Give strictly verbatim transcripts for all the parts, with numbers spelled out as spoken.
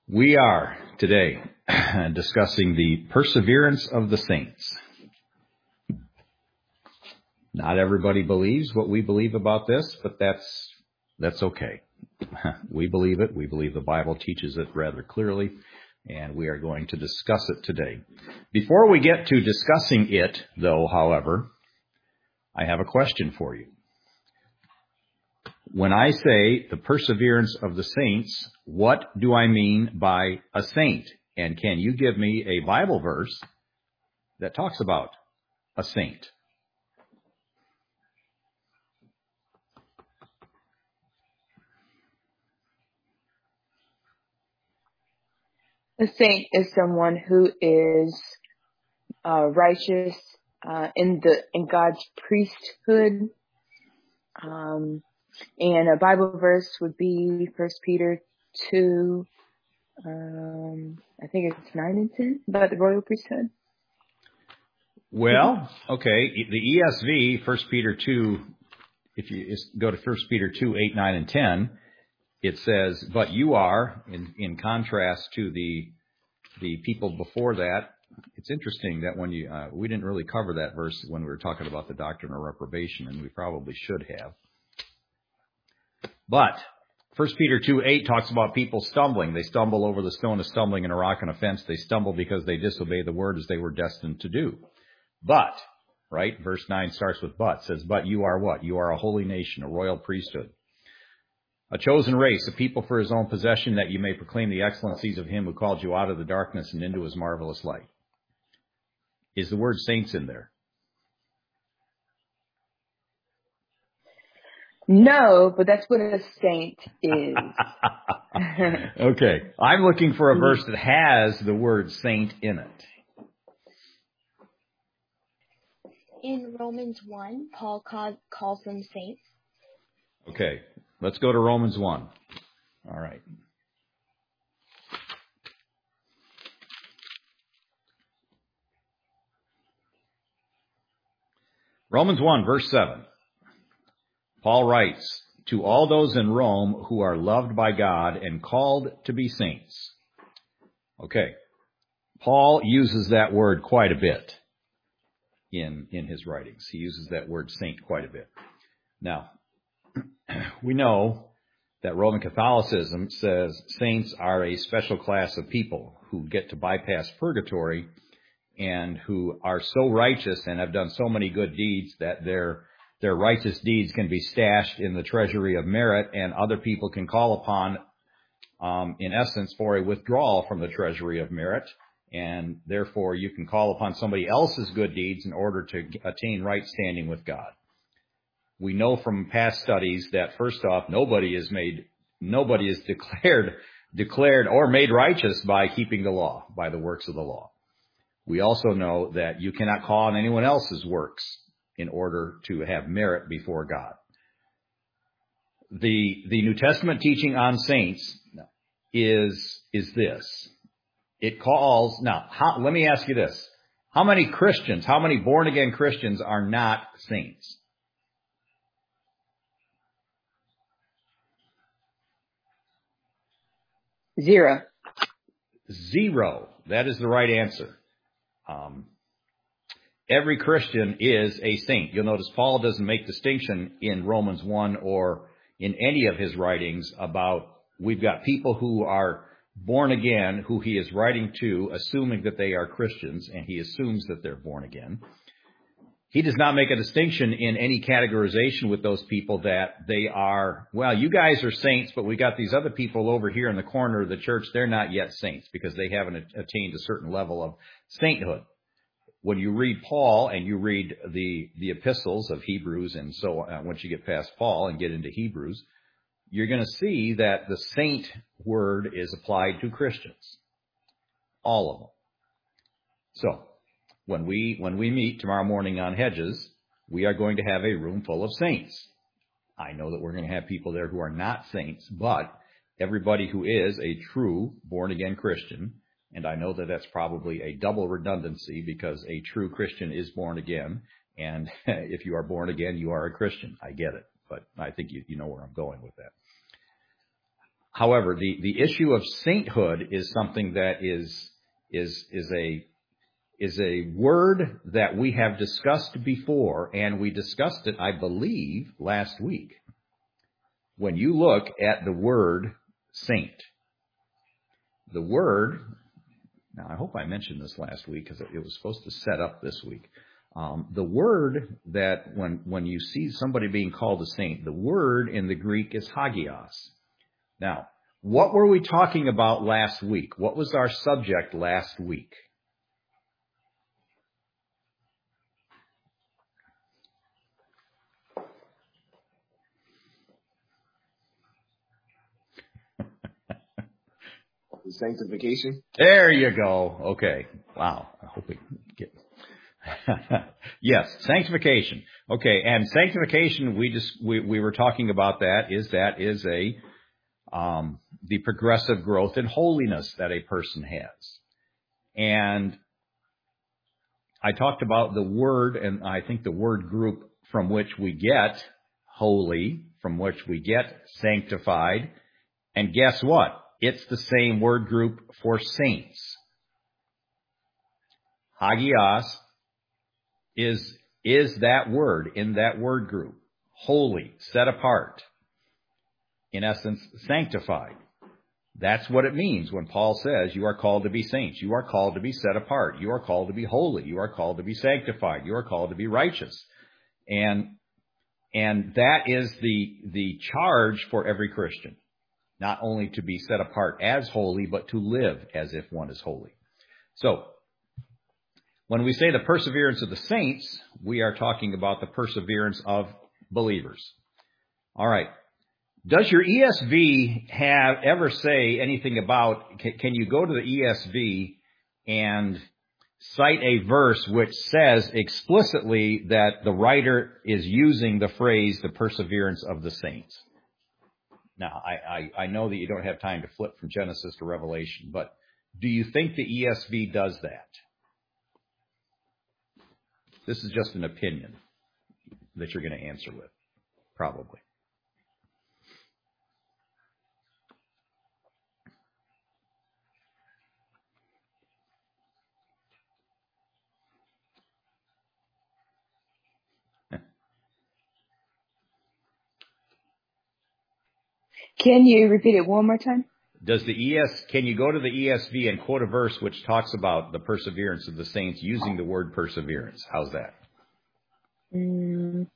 We are today discussing the perseverance of the saints. Not everybody believes what we believe about this, but that's that's okay. We believe it. We believe the Bible teaches it rather clearly, and we are going to discuss it today. Before we get to discussing it, though, however, I have a question for you. When I say the perseverance of the saints, what do I mean by a saint? And can you give me a Bible verse that talks about a saint? A saint is someone who is uh, righteous uh, in the in God's priesthood. Um, and a Bible verse would be First Peter two, um, I think it's nine and ten, about the royal priesthood. Well, okay, the E S V, First Peter two, if you go to First Peter two, eight, nine, and ten, it says, but you are, in, in contrast to the the people before that. It's interesting that when you, uh, we didn't really cover that verse when we were talking about the doctrine of reprobation, and we probably should have. But First Peter two, eight talks about people stumbling. They stumble over the stone of stumbling and a rock and offense. They stumble because they disobey the word as they were destined to do. But, right, verse nine starts with but, says, but you are what? You are a holy nation, a royal priesthood, a chosen race, a people for his own possession, that you may proclaim the excellencies of him who called you out of the darkness and into his marvelous light. Is the word saints in there? No, but that's what a saint is. Okay. I'm looking for a verse that has the word saint in it. In Romans one, Paul call, calls them saints. Okay. Let's go to Romans one. All right. Romans one, verse seven. Paul writes, to all those in Rome who are loved by God and called to be saints. Okay. Paul uses that word quite a bit in, in his writings. He uses that word saint quite a bit. Now, we know that Roman Catholicism says saints are a special class of people who get to bypass purgatory and who are so righteous and have done so many good deeds that their their righteous deeds can be stashed in the treasury of merit, and other people can call upon, um, in essence, for a withdrawal from the treasury of merit. And therefore, you can call upon somebody else's good deeds in order to attain right standing with God. We know from past studies that, first off, nobody is made, nobody is declared, declared or made righteous by keeping the law, by the works of the law. We also know that you cannot call on anyone else's works in order to have merit before God. The, the New Testament teaching on saints is, is this. It calls, now, how, let me ask you this. How many Christians, how many born-again Christians are not saints? Zero. Zero. That is the right answer. Um, every Christian is a saint. You'll notice Paul doesn't make distinction in Romans one or in any of his writings about, we've got people who are born again, who he is writing to, assuming that they are Christians, and he assumes that they're born again. He does not make a distinction in any categorization with those people that they are, well, you guys are saints, but we got these other people over here in the corner of the church. They're not yet saints because they haven't attained a certain level of sainthood. When you read Paul and you read the, the epistles of Hebrews, and so on, once you get past Paul and get into Hebrews, you're going to see that the saint word is applied to Christians. All of them. So, When we when we meet tomorrow morning on Hedges, we are going to have a room full of saints. I know that we're going to have people there who are not saints, but everybody who is a true born-again Christian, and I know that that's probably a double redundancy because a true Christian is born again, and if you are born again, you are a Christian. I get it, but I think you, you know where I'm going with that. however, the, the issue of sainthood is something that is is is a is a word that we have discussed before, and we discussed it, I believe, last week. When you look at the word saint, the word, now I hope I mentioned this last week because it was supposed to set up this week. Um, the word that when, when you see somebody being called a saint, the word in the Greek is hagios. Now, what were we talking about last week? What was our subject last week? Sanctification. There you go. Okay. Wow. I hope we get. Yes, sanctification. Okay, and sanctification. We just we we were talking about that. Is that is a um, the progressive growth in holiness that a person has, and I talked about the word, and I think the word group from which we get holy, from which we get sanctified, and guess what? It's the same word group for saints. Hagios is, is that word in that word group. Holy, set apart. In essence, sanctified. That's what it means when Paul says you are called to be saints. You are called to be set apart. You are called to be holy. You are called to be sanctified. You are called to be righteous. And, and that is the, the charge for every Christian. Not only to be set apart as holy, but to live as if one is holy. So, when we say the perseverance of the saints, we are talking about the perseverance of believers. All right. Does your E S V have ever say anything about, can, can you go to the E S V and cite a verse which says explicitly that the writer is using the phrase, the perseverance of the saints? Now, I, I, I know that you don't have time to flip from Genesis to Revelation, but do you think the E S V does that? This is just an opinion that you're going to answer with, probably. Can you repeat it one more time? Does the E S, can you go to the E S V and quote a verse which talks about the perseverance of the saints using the word perseverance? How's that? Mm,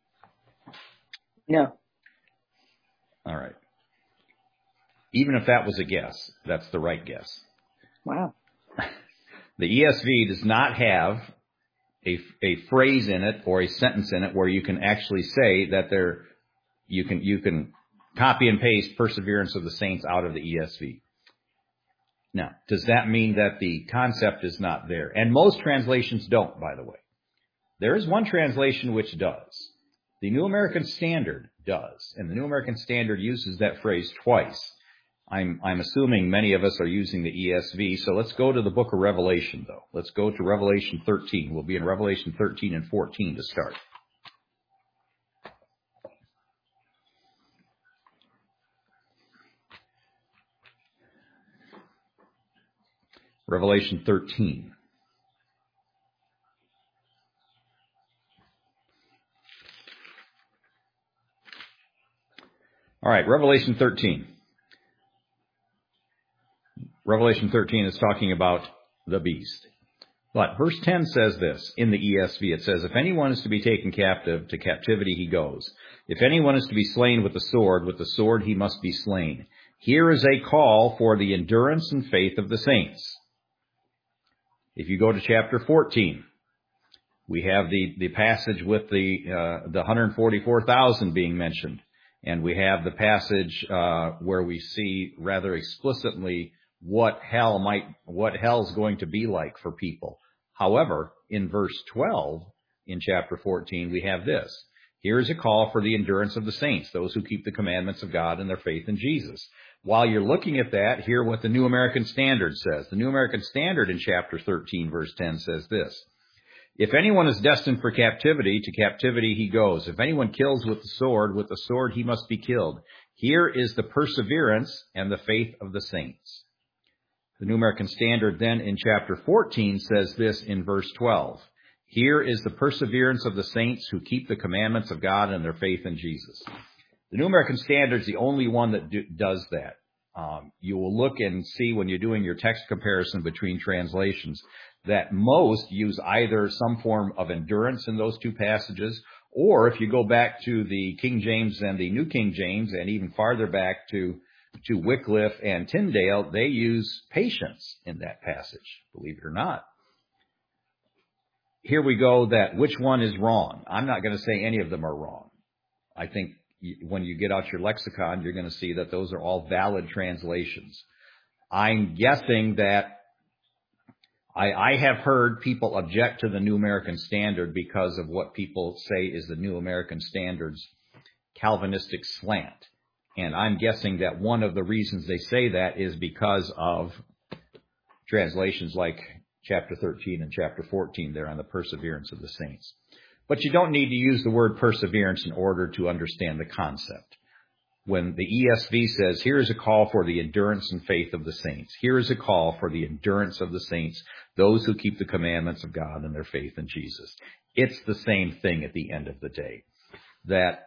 no. All right. Even if that was a guess, that's the right guess. Wow. The E S V does not have a, a phrase in it or a sentence in it where you can actually say that there, you can, you can copy and paste perseverance of the saints out of the E S V. Now, does that mean that the concept is not there? And most translations don't, by the way. There is one translation which does. The New American Standard does. And the New American Standard uses that phrase twice. I'm, I'm assuming many of us are using the E S V. So let's go to the book of Revelation, though. Let's go to Revelation thirteen. We'll be in Revelation thirteen and fourteen to start. Revelation thirteen. All right, Revelation thirteen. Revelation thirteen is talking about the beast. But verse ten says this, in the E S V, it says, if anyone is to be taken captive, to captivity he goes. If anyone is to be slain with the sword, with the sword he must be slain. Here is a call for the endurance and faith of the saints. If you go to chapter fourteen, we have the, the passage with the, uh, the one hundred forty-four thousand being mentioned. And we have the passage, uh, where we see rather explicitly what hell might, what hell's going to be like for people. However, in verse twelve, in chapter fourteen, we have this. Here is a call for the endurance of the saints, those who keep the commandments of God and their faith in Jesus. While you're looking at that, hear what the New American Standard says. The New American Standard in chapter thirteen, verse ten says this. If anyone is destined for captivity, to captivity he goes. If anyone kills with the sword, with the sword he must be killed. Here is the perseverance and the faith of the saints. The New American Standard then in chapter fourteen says this in verse twelve. Here is the perseverance of the saints who keep the commandments of God and their faith in Jesus. The New American Standard is the only one that do, does that. Um, you will look and see when you're doing your text comparison between translations that most use either some form of endurance in those two passages, or if you go back to the King James and the New King James, and even farther back to, to Wycliffe and Tyndale, they use patience in that passage, believe it or not. Here we go that which one is wrong. I'm not going to say any of them are wrong. I think when you get out your lexicon, you're going to see that those are all valid translations. I'm guessing that I, I have heard people object to the New American Standard because of what people say is the New American Standard's Calvinistic slant. And I'm guessing that one of the reasons they say that is because of translations like chapter thirteen and chapter fourteen there on the perseverance of the saints. But you don't need to use the word perseverance in order to understand the concept. When the E S V says, here is a call for the endurance and faith of the saints. Here is a call for the endurance of the saints, those who keep the commandments of God and their faith in Jesus. It's the same thing at the end of the day. That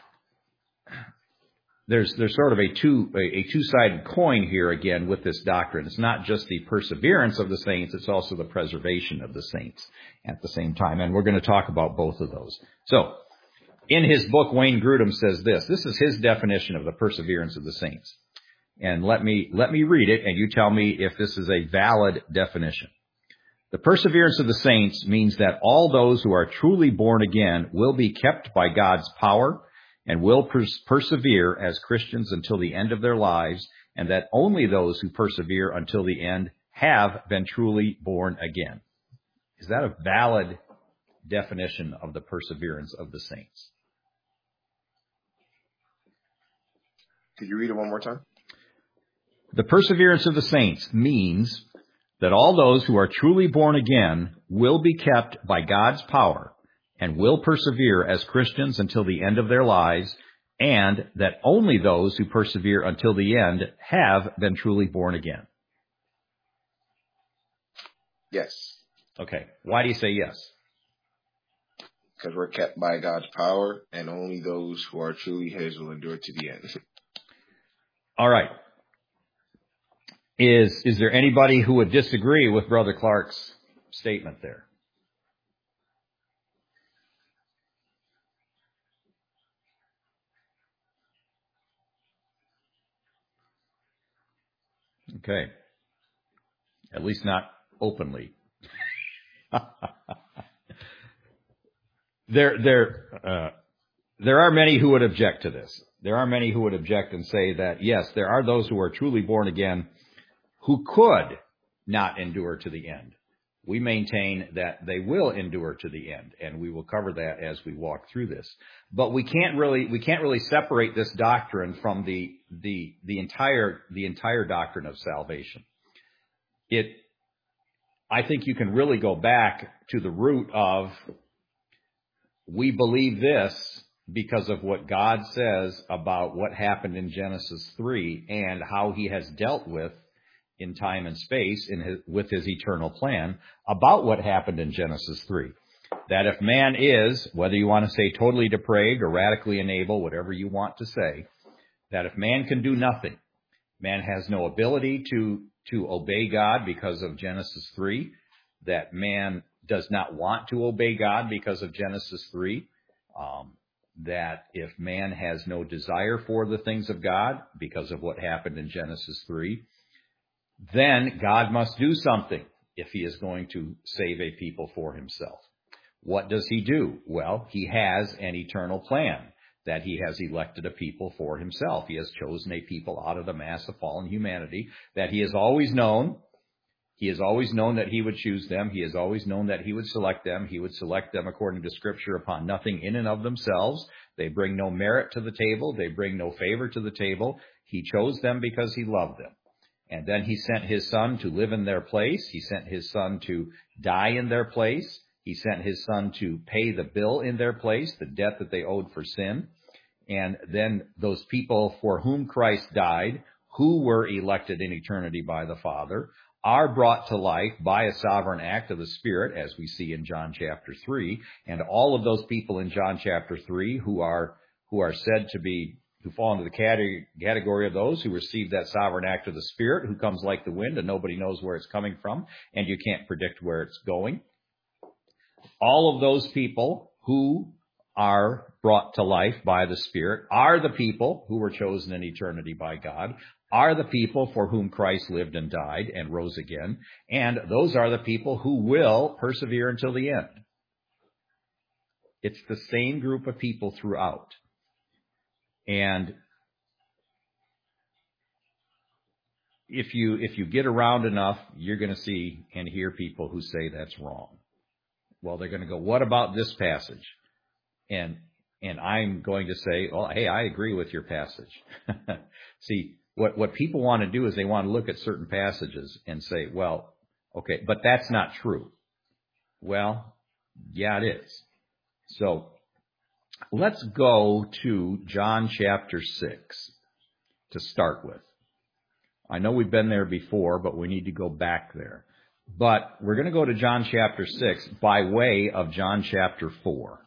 there's there's sort of a two a, a two-sided coin here again with this doctrine. It's not just the perseverance of the saints, it's also the preservation of the saints at the same time. And we're going to talk about both of those. So, in his book, Wayne Grudem says this. This is his definition of the perseverance of the saints. And let me let me read it, and you tell me if this is a valid definition. The perseverance of the saints means that all those who are truly born again will be kept by God's power and will pers- persevere as Christians until the end of their lives, and that only those who persevere until the end have been truly born again. Is that a valid definition of the perseverance of the saints? Could you read it one more time? The perseverance of the saints means that all those who are truly born again will be kept by God's power and will persevere as Christians until the end of their lives, and that only those who persevere until the end have been truly born again. Yes. Okay. Why do you say yes? Because we're kept by God's power, and only those who are truly His will endure to the end. All right. Is is there anybody who would disagree with Brother Clark's statement there? Okay. At least not openly. there, there, uh, there are many who would object to this. There are many who would object and say that, yes, there are those who are truly born again who could not endure to the end. We maintain that they will endure to the end, and we will cover that as we walk through this. But we can't really we can't really separate this doctrine from the the the entire the entire doctrine of salvation. It I think you can really go back to the root of we believe this because of what God says about what happened in Genesis three and how He has dealt with in time and space in his, with His eternal plan about what happened in Genesis three. That if man is, whether you want to say totally depraved or radically unable, whatever you want to say, that if man can do nothing, man has no ability to, to obey God because of Genesis three, that man does not want to obey God because of Genesis three, um, that if man has no desire for the things of God because of what happened in Genesis three, then God must do something if He is going to save a people for Himself. What does He do? Well, He has an eternal plan that He has elected a people for Himself. He has chosen a people out of the mass of fallen humanity that He has always known. He has always known that He would choose them. He has always known that He would select them. He would select them according to Scripture upon nothing in and of themselves. They bring no merit to the table. They bring no favor to the table. He chose them because He loved them. And then He sent His Son to live in their place. He sent His Son to die in their place. He sent His Son to pay the bill in their place, the debt that they owed for sin. And then those people for whom Christ died, who were elected in eternity by the Father, are brought to life by a sovereign act of the Spirit, as we see in John chapter three. And all of those people in John chapter three who are who are said to be, who fall into the category of those who receive that sovereign act of the Spirit, who comes like the wind and nobody knows where it's coming from, and you can't predict where it's going. All of those people who are brought to life by the Spirit are the people who were chosen in eternity by God, are the people for whom Christ lived and died and rose again, and those are the people who will persevere until the end. It's the same group of people throughout. And if you if you get around enough, you're going to see and hear people who say that's wrong. Well, they're going to go, what about this passage? And and I'm going to say, oh, hey, I agree with your passage. See, what, what people want to do is they want to look at certain passages and say, well, okay, but that's not true. Well, yeah, it is. So let's go to John chapter six to start with. I know we've been there before, but we need to go back there. But we're going to go to John chapter six by way of John chapter four.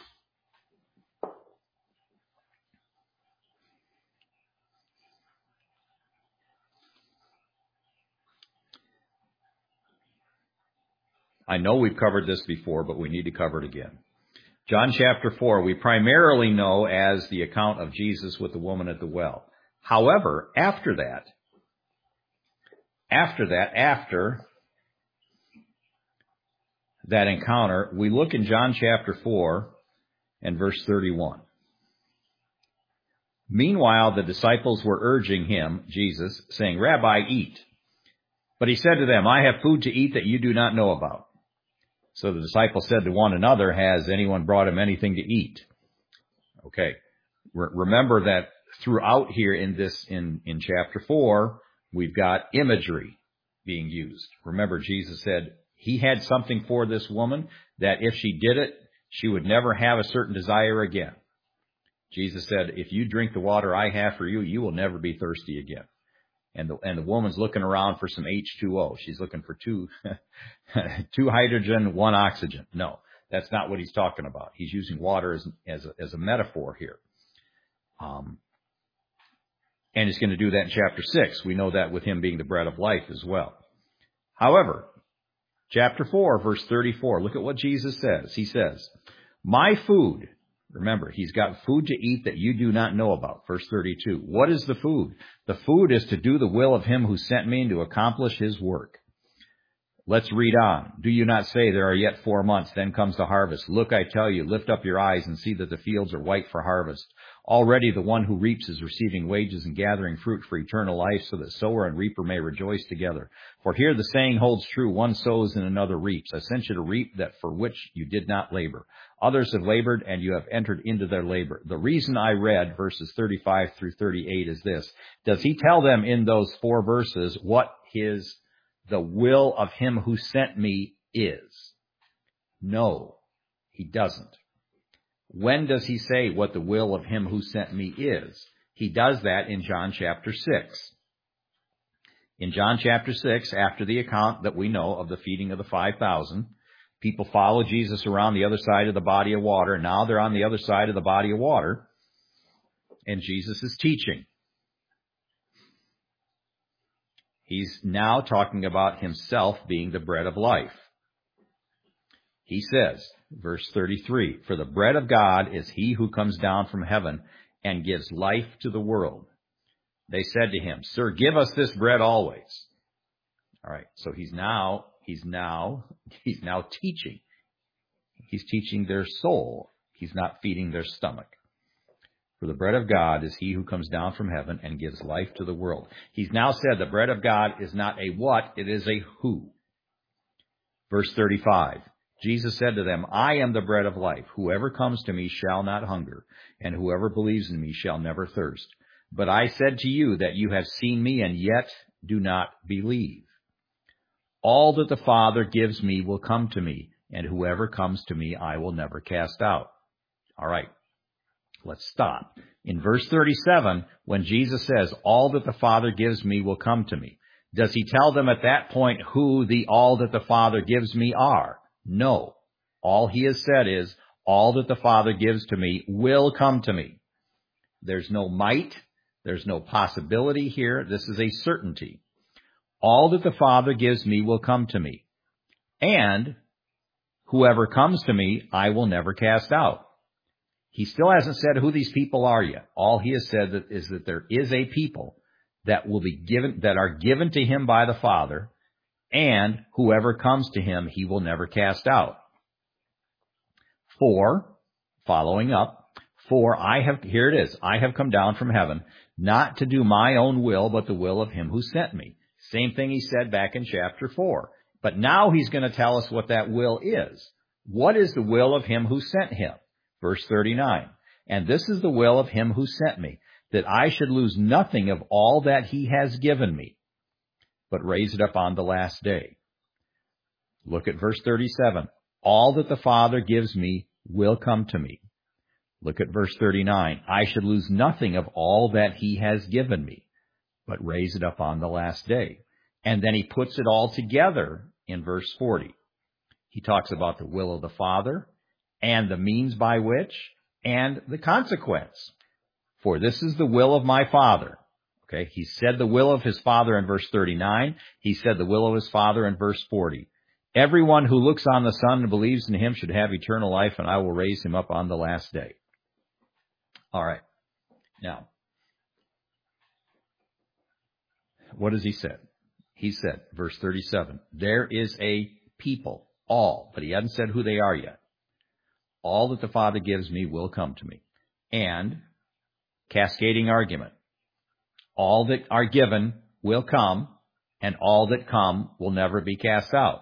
I know we've covered this before, but we need to cover it again. John chapter four, we primarily know as the account of Jesus with the woman at the well. However, after that, after that, after that encounter, we look in John chapter four and verse thirty-one. Meanwhile, the disciples were urging him, Jesus, saying, Rabbi, eat. But he said to them, I have food to eat that you do not know about. So the disciples said to one another, has anyone brought him anything to eat? Okay. Re- remember that throughout here in this, in, in chapter four, we've got imagery being used. Remember, Jesus said he had something for this woman that if she did it, she would never have a certain desire again. Jesus said, if you drink the water I have for you, you will never be thirsty again. And the, and the woman's looking around for some H two O. She's looking for two, two hydrogen, one oxygen. No, that's not what he's talking about. He's using water as, as, a, as a metaphor here. Um, and he's going to do that in chapter six. We know that with him being the bread of life as well. However, chapter four, verse thirty-four, look at what Jesus says. He says, my food, remember, he's got food to eat that you do not know about. Verse thirty-two. What is the food? The food is to do the will of him who sent me and to accomplish his work. Let's read on. Do you not say there are yet four months, then comes the harvest? Look, I tell you, lift up your eyes and see that the fields are white for harvest. Already the one who reaps is receiving wages and gathering fruit for eternal life, so that sower and reaper may rejoice together. For here the saying holds true, one sows and another reaps. I sent you to reap that for which you did not labor. Others have labored, and you have entered into their labor. The reason I read verses thirty-five through thirty-eight is this. Does he tell them in those four verses what his, the will of him who sent me is? No, he doesn't. When does he say what the will of him who sent me is? He does that in John chapter six. In John chapter six, after the account that we know of the feeding of the five thousand, people follow Jesus around the other side of the body of water. Now they're on the other side of the body of water, and Jesus is teaching. He's now talking about himself being the bread of life. He says, verse thirty-three, for the bread of God is he who comes down from heaven and gives life to the world. They said to him, Sir, give us this bread always. All right, so he's now, he's now, he's now teaching. He's teaching their soul. He's not feeding their stomach. For the bread of God is he who comes down from heaven and gives life to the world. He's now said the bread of God is not a what, it is a who. Verse thirty-five, Jesus said to them, I am the bread of life. Whoever comes to me shall not hunger, and whoever believes in me shall never thirst. But I said to you that you have seen me and yet do not believe. All that the Father gives me will come to me, and whoever comes to me I will never cast out. All right. let's stop. In verse thirty-seven, when Jesus says, all that the Father gives me will come to me, does he tell them at that point who the all that the Father gives me are? No. All he has said is, all that the Father gives to me will come to me. There's no might. There's no possibility here. This is a certainty. All that the Father gives me will come to me. And whoever comes to me, I will never cast out. He still hasn't said who these people are yet. All he has said that is that there is a people that will be given, that are given to him by the Father, and whoever comes to him, he will never cast out. For, following up, for I have, here it is, I have come down from heaven, not to do my own will, but the will of him who sent me. Same thing he said back in chapter four. But now he's going to tell us what that will is. What is the will of him who sent him? Verse thirty-nine. And this is the will of him who sent me, that I should lose nothing of all that he has given me, but raise it up on the last day. Look at verse thirty-seven. All that the Father gives me will come to me. Look at verse thirty-nine. I should lose nothing of all that he has given me, but raise it up on the last day. And then he puts it all together in verse forty. He talks about the will of the Father and the means by which and the consequence. For this is the will of my Father. Okay, he said the will of his Father in verse thirty-nine. He said the will of his Father in verse forty. Everyone who looks on the Son and believes in him should have eternal life, and I will raise him up on the last day. All right. Now, what has he said? He said, verse thirty-seven, there is a people, all, but he hasn't said who they are yet. All that the Father gives me will come to me. And, cascading argument, all that are given will come, and all that come will never be cast out.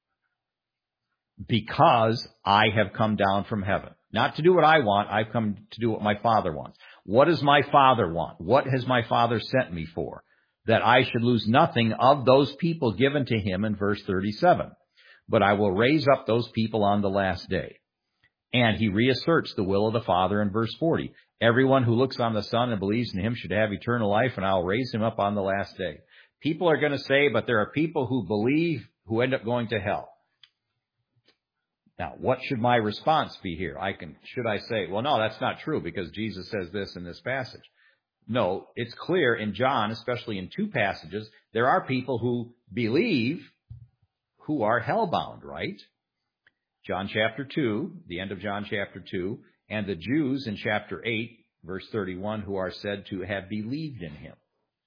Because I have come down from heaven. Not to do what I want, I've come to do what my Father wants. What does my Father want? What has my Father sent me for? That I should lose nothing of those people given to him in verse thirty-seven. But I will raise up those people on the last day. And he reasserts the will of the Father in verse forty. Everyone who looks on the Son and believes in him should have eternal life, and I will raise him up on the last day. People are going to say, but there are people who believe who end up going to hell. Now, what should my response be here? I can, should I say, well, no, that's not true because Jesus says this in this passage. No, it's clear in John, especially in two passages, there are people who believe who are hellbound, right? John chapter two, the end of John chapter two, and the Jews in chapter eight, verse thirty-one, who are said to have believed in him.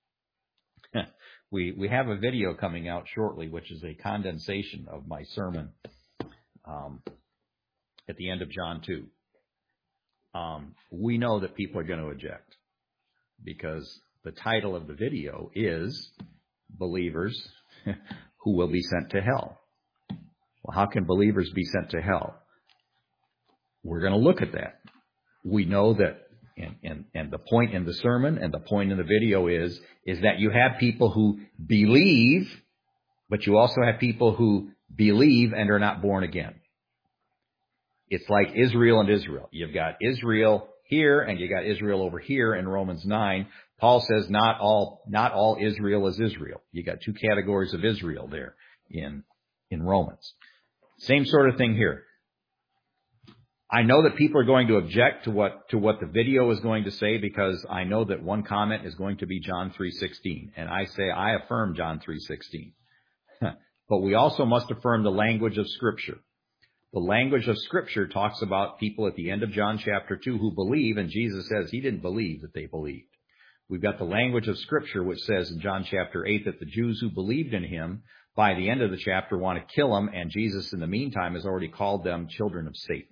we we have a video coming out shortly, which is a condensation of my sermon um, at the end of John two. Um, we know that people are going to object because the title of the video is Believers Who Will Be Sent to Hell. Well, how can believers be sent to hell? We're going to look at that. We know that, and, and, and the point in the sermon and the point in the video is, is that you have people who believe, but you also have people who believe and are not born again. It's like Israel and Israel. You've got Israel here and you got Israel over here in Romans nine. Paul says not all, not all Israel is Israel. You got two categories of Israel there in, in Romans. Same sort of thing here. I know that people are going to object to what, to what the video is going to say because I know that one comment is going to be John three sixteen. And I say, I affirm John three sixteen. But we also must affirm the language of Scripture. The language of Scripture talks about people at the end of John chapter two who believe, and Jesus says he didn't believe that they believed. We've got the language of Scripture which says in John chapter eight that the Jews who believed in him by the end of the chapter want to kill him, and Jesus in the meantime has already called them children of Satan.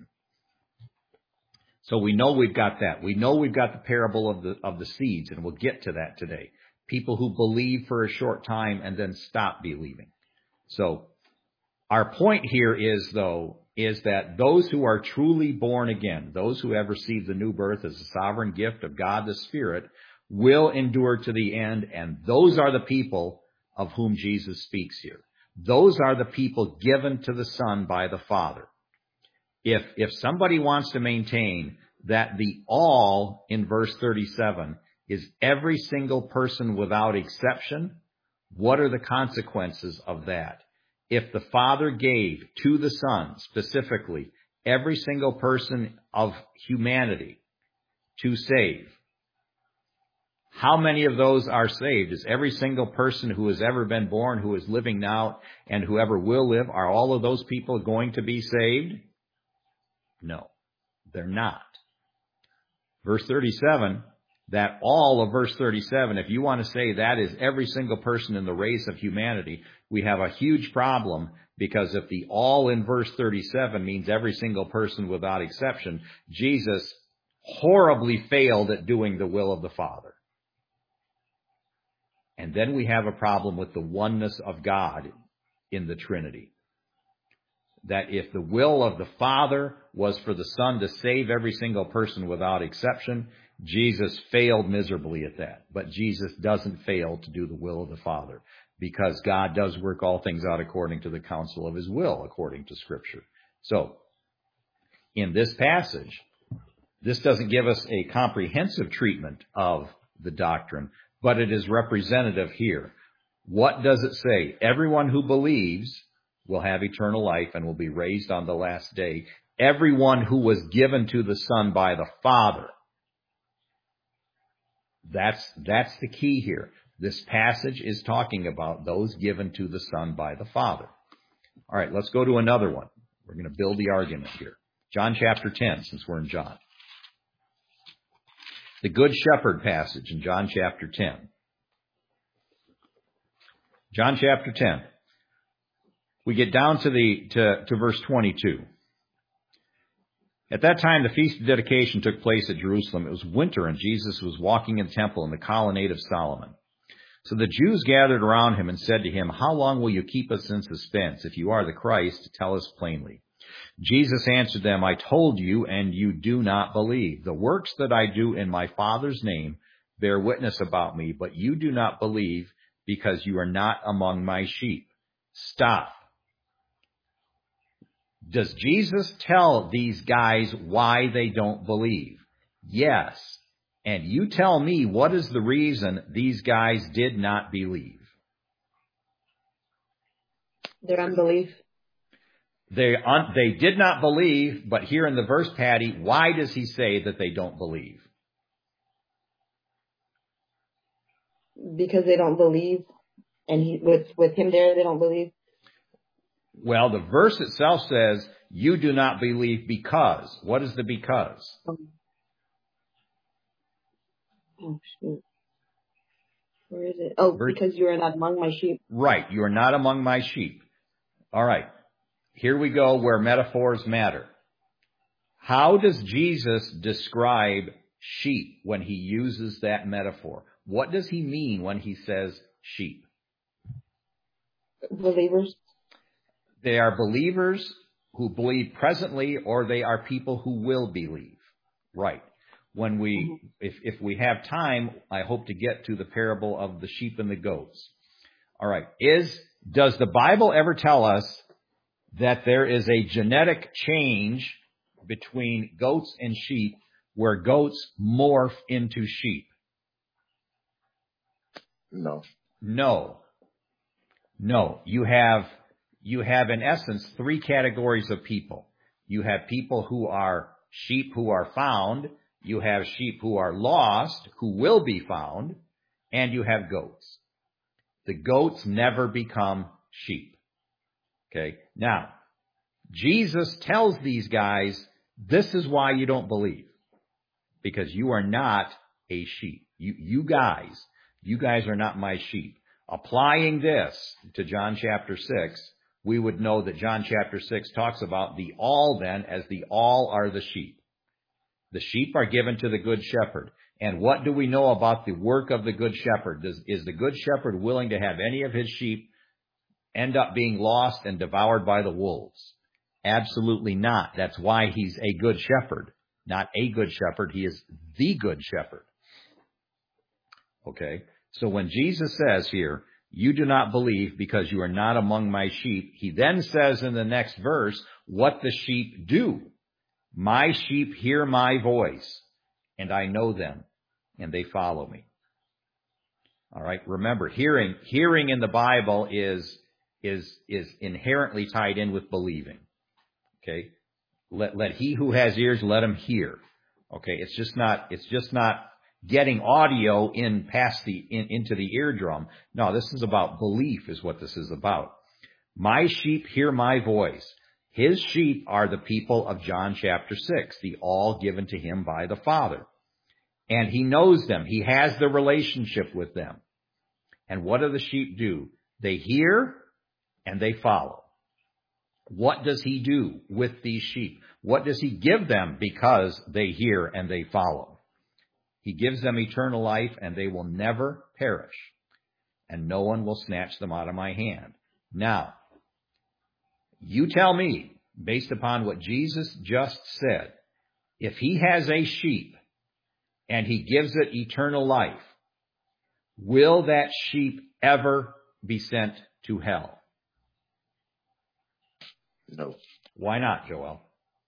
So we know we've got that. We know we've got the parable of the of the seeds, and we'll get to that today. People who believe for a short time and then stop believing. So our point here is, though, is that those who are truly born again, those who have received the new birth as a sovereign gift of God the Spirit, will endure to the end, and those are the people of whom Jesus speaks here. Those are the people given to the Son by the Father. If, if somebody wants to maintain that the all in verse thirty-seven is every single person without exception, what are the consequences of that? If the Father gave to the Son, specifically, every single person of humanity to save, how many of those are saved? Is every single person who has ever been born, who is living now, and whoever will live, are all of those people going to be saved? No, they're not. Verse thirty-seven, that all of verse thirty-seven, if you want to say that is every single person in the race of humanity, we have a huge problem, because if the all in verse thirty-seven means every single person without exception, Jesus horribly failed at doing the will of the Father. And then we have a problem with the oneness of God in the Trinity. That if the will of the Father was for the Son to save every single person without exception, Jesus failed miserably at that. But Jesus doesn't fail to do the will of the Father, because God does work all things out according to the counsel of his will, according to Scripture. So, in this passage, this doesn't give us a comprehensive treatment of the doctrine, but it is representative here. What does it say? Everyone who believes will have eternal life and will be raised on the last day. Everyone who was given to the Son by the Father. That's, that's the key here. This passage is talking about those given to the Son by the Father. All right, let's go to another one. We're going to build the argument here. John chapter ten, since we're in John. The Good Shepherd passage in John chapter ten. John chapter ten. We get down to the to, to verse twenty-two. At that time, the Feast of Dedication took place at Jerusalem. It was winter, and Jesus was walking in the temple in the colonnade of Solomon. So the Jews gathered around him and said to him, "How long will you keep us in suspense? If you are the Christ, tell us plainly." Jesus answered them, "I told you, and you do not believe. The works that I do in my Father's name bear witness about me, but you do not believe because you are not among my sheep." Stop. Does Jesus tell these guys why they don't believe? Yes. And you tell me, what is the reason these guys did not believe? Their unbelief. They un- they did not believe, but here in the verse, Patty, why does he say that they don't believe? Because they don't believe, and he, with with him there, they don't believe. Well, the verse itself says, "You do not believe because." What is the because? Oh, shoot. Where is it? Oh, because you are not among my sheep. Right, you are not among my sheep. All right. Here we go where metaphors matter. How does Jesus describe sheep when he uses that metaphor? What does he mean when he says sheep? Believers. They are believers who believe presently, or they are people who will believe. Right. When we, if, if we have time, I hope to get to the parable of the sheep and the goats. All right. Is, does the Bible ever tell us that there is a genetic change between goats and sheep where goats morph into sheep? No. No. No. You have, you have in essence three categories of people. You have people who are sheep who are found. You have sheep who are lost, who will be found. And you have goats. The goats never become sheep. Okay. Now, Jesus tells these guys, this is why you don't believe. Because you are not a sheep. You, you guys, you guys are not my sheep. Applying this to John chapter six, we would know that John chapter six talks about the all then as the all are the sheep. The sheep are given to the good shepherd. And what do we know about the work of the good shepherd? Does, is the good shepherd willing to have any of his sheep end up being lost and devoured by the wolves? Absolutely not. That's why he's a good shepherd. Not a good shepherd. He is the good shepherd. Okay. So when Jesus says here, you do not believe because you are not among my sheep, he then says in the next verse what the sheep do. My sheep hear my voice, and I know them, and they follow me. All right. Remember, hearing, hearing in the Bible is, is, is inherently tied in with believing. Okay. Let, let he who has ears, let him hear. Okay. It's just not, it's just not getting audio in past the, in, into the eardrum. No, this is about belief is what this is about. My sheep hear my voice. His sheep are the people of John chapter six, the all given to him by the Father. And he knows them. He has the relationship with them. And what do the sheep do? They hear and they follow. What does he do with these sheep? What does he give them because they hear and they follow? He gives them eternal life, and they will never perish, and no one will snatch them out of my hand. Now, you tell me, based upon what Jesus just said, if he has a sheep and he gives it eternal life, will that sheep ever be sent to hell? No. Why not, Joel?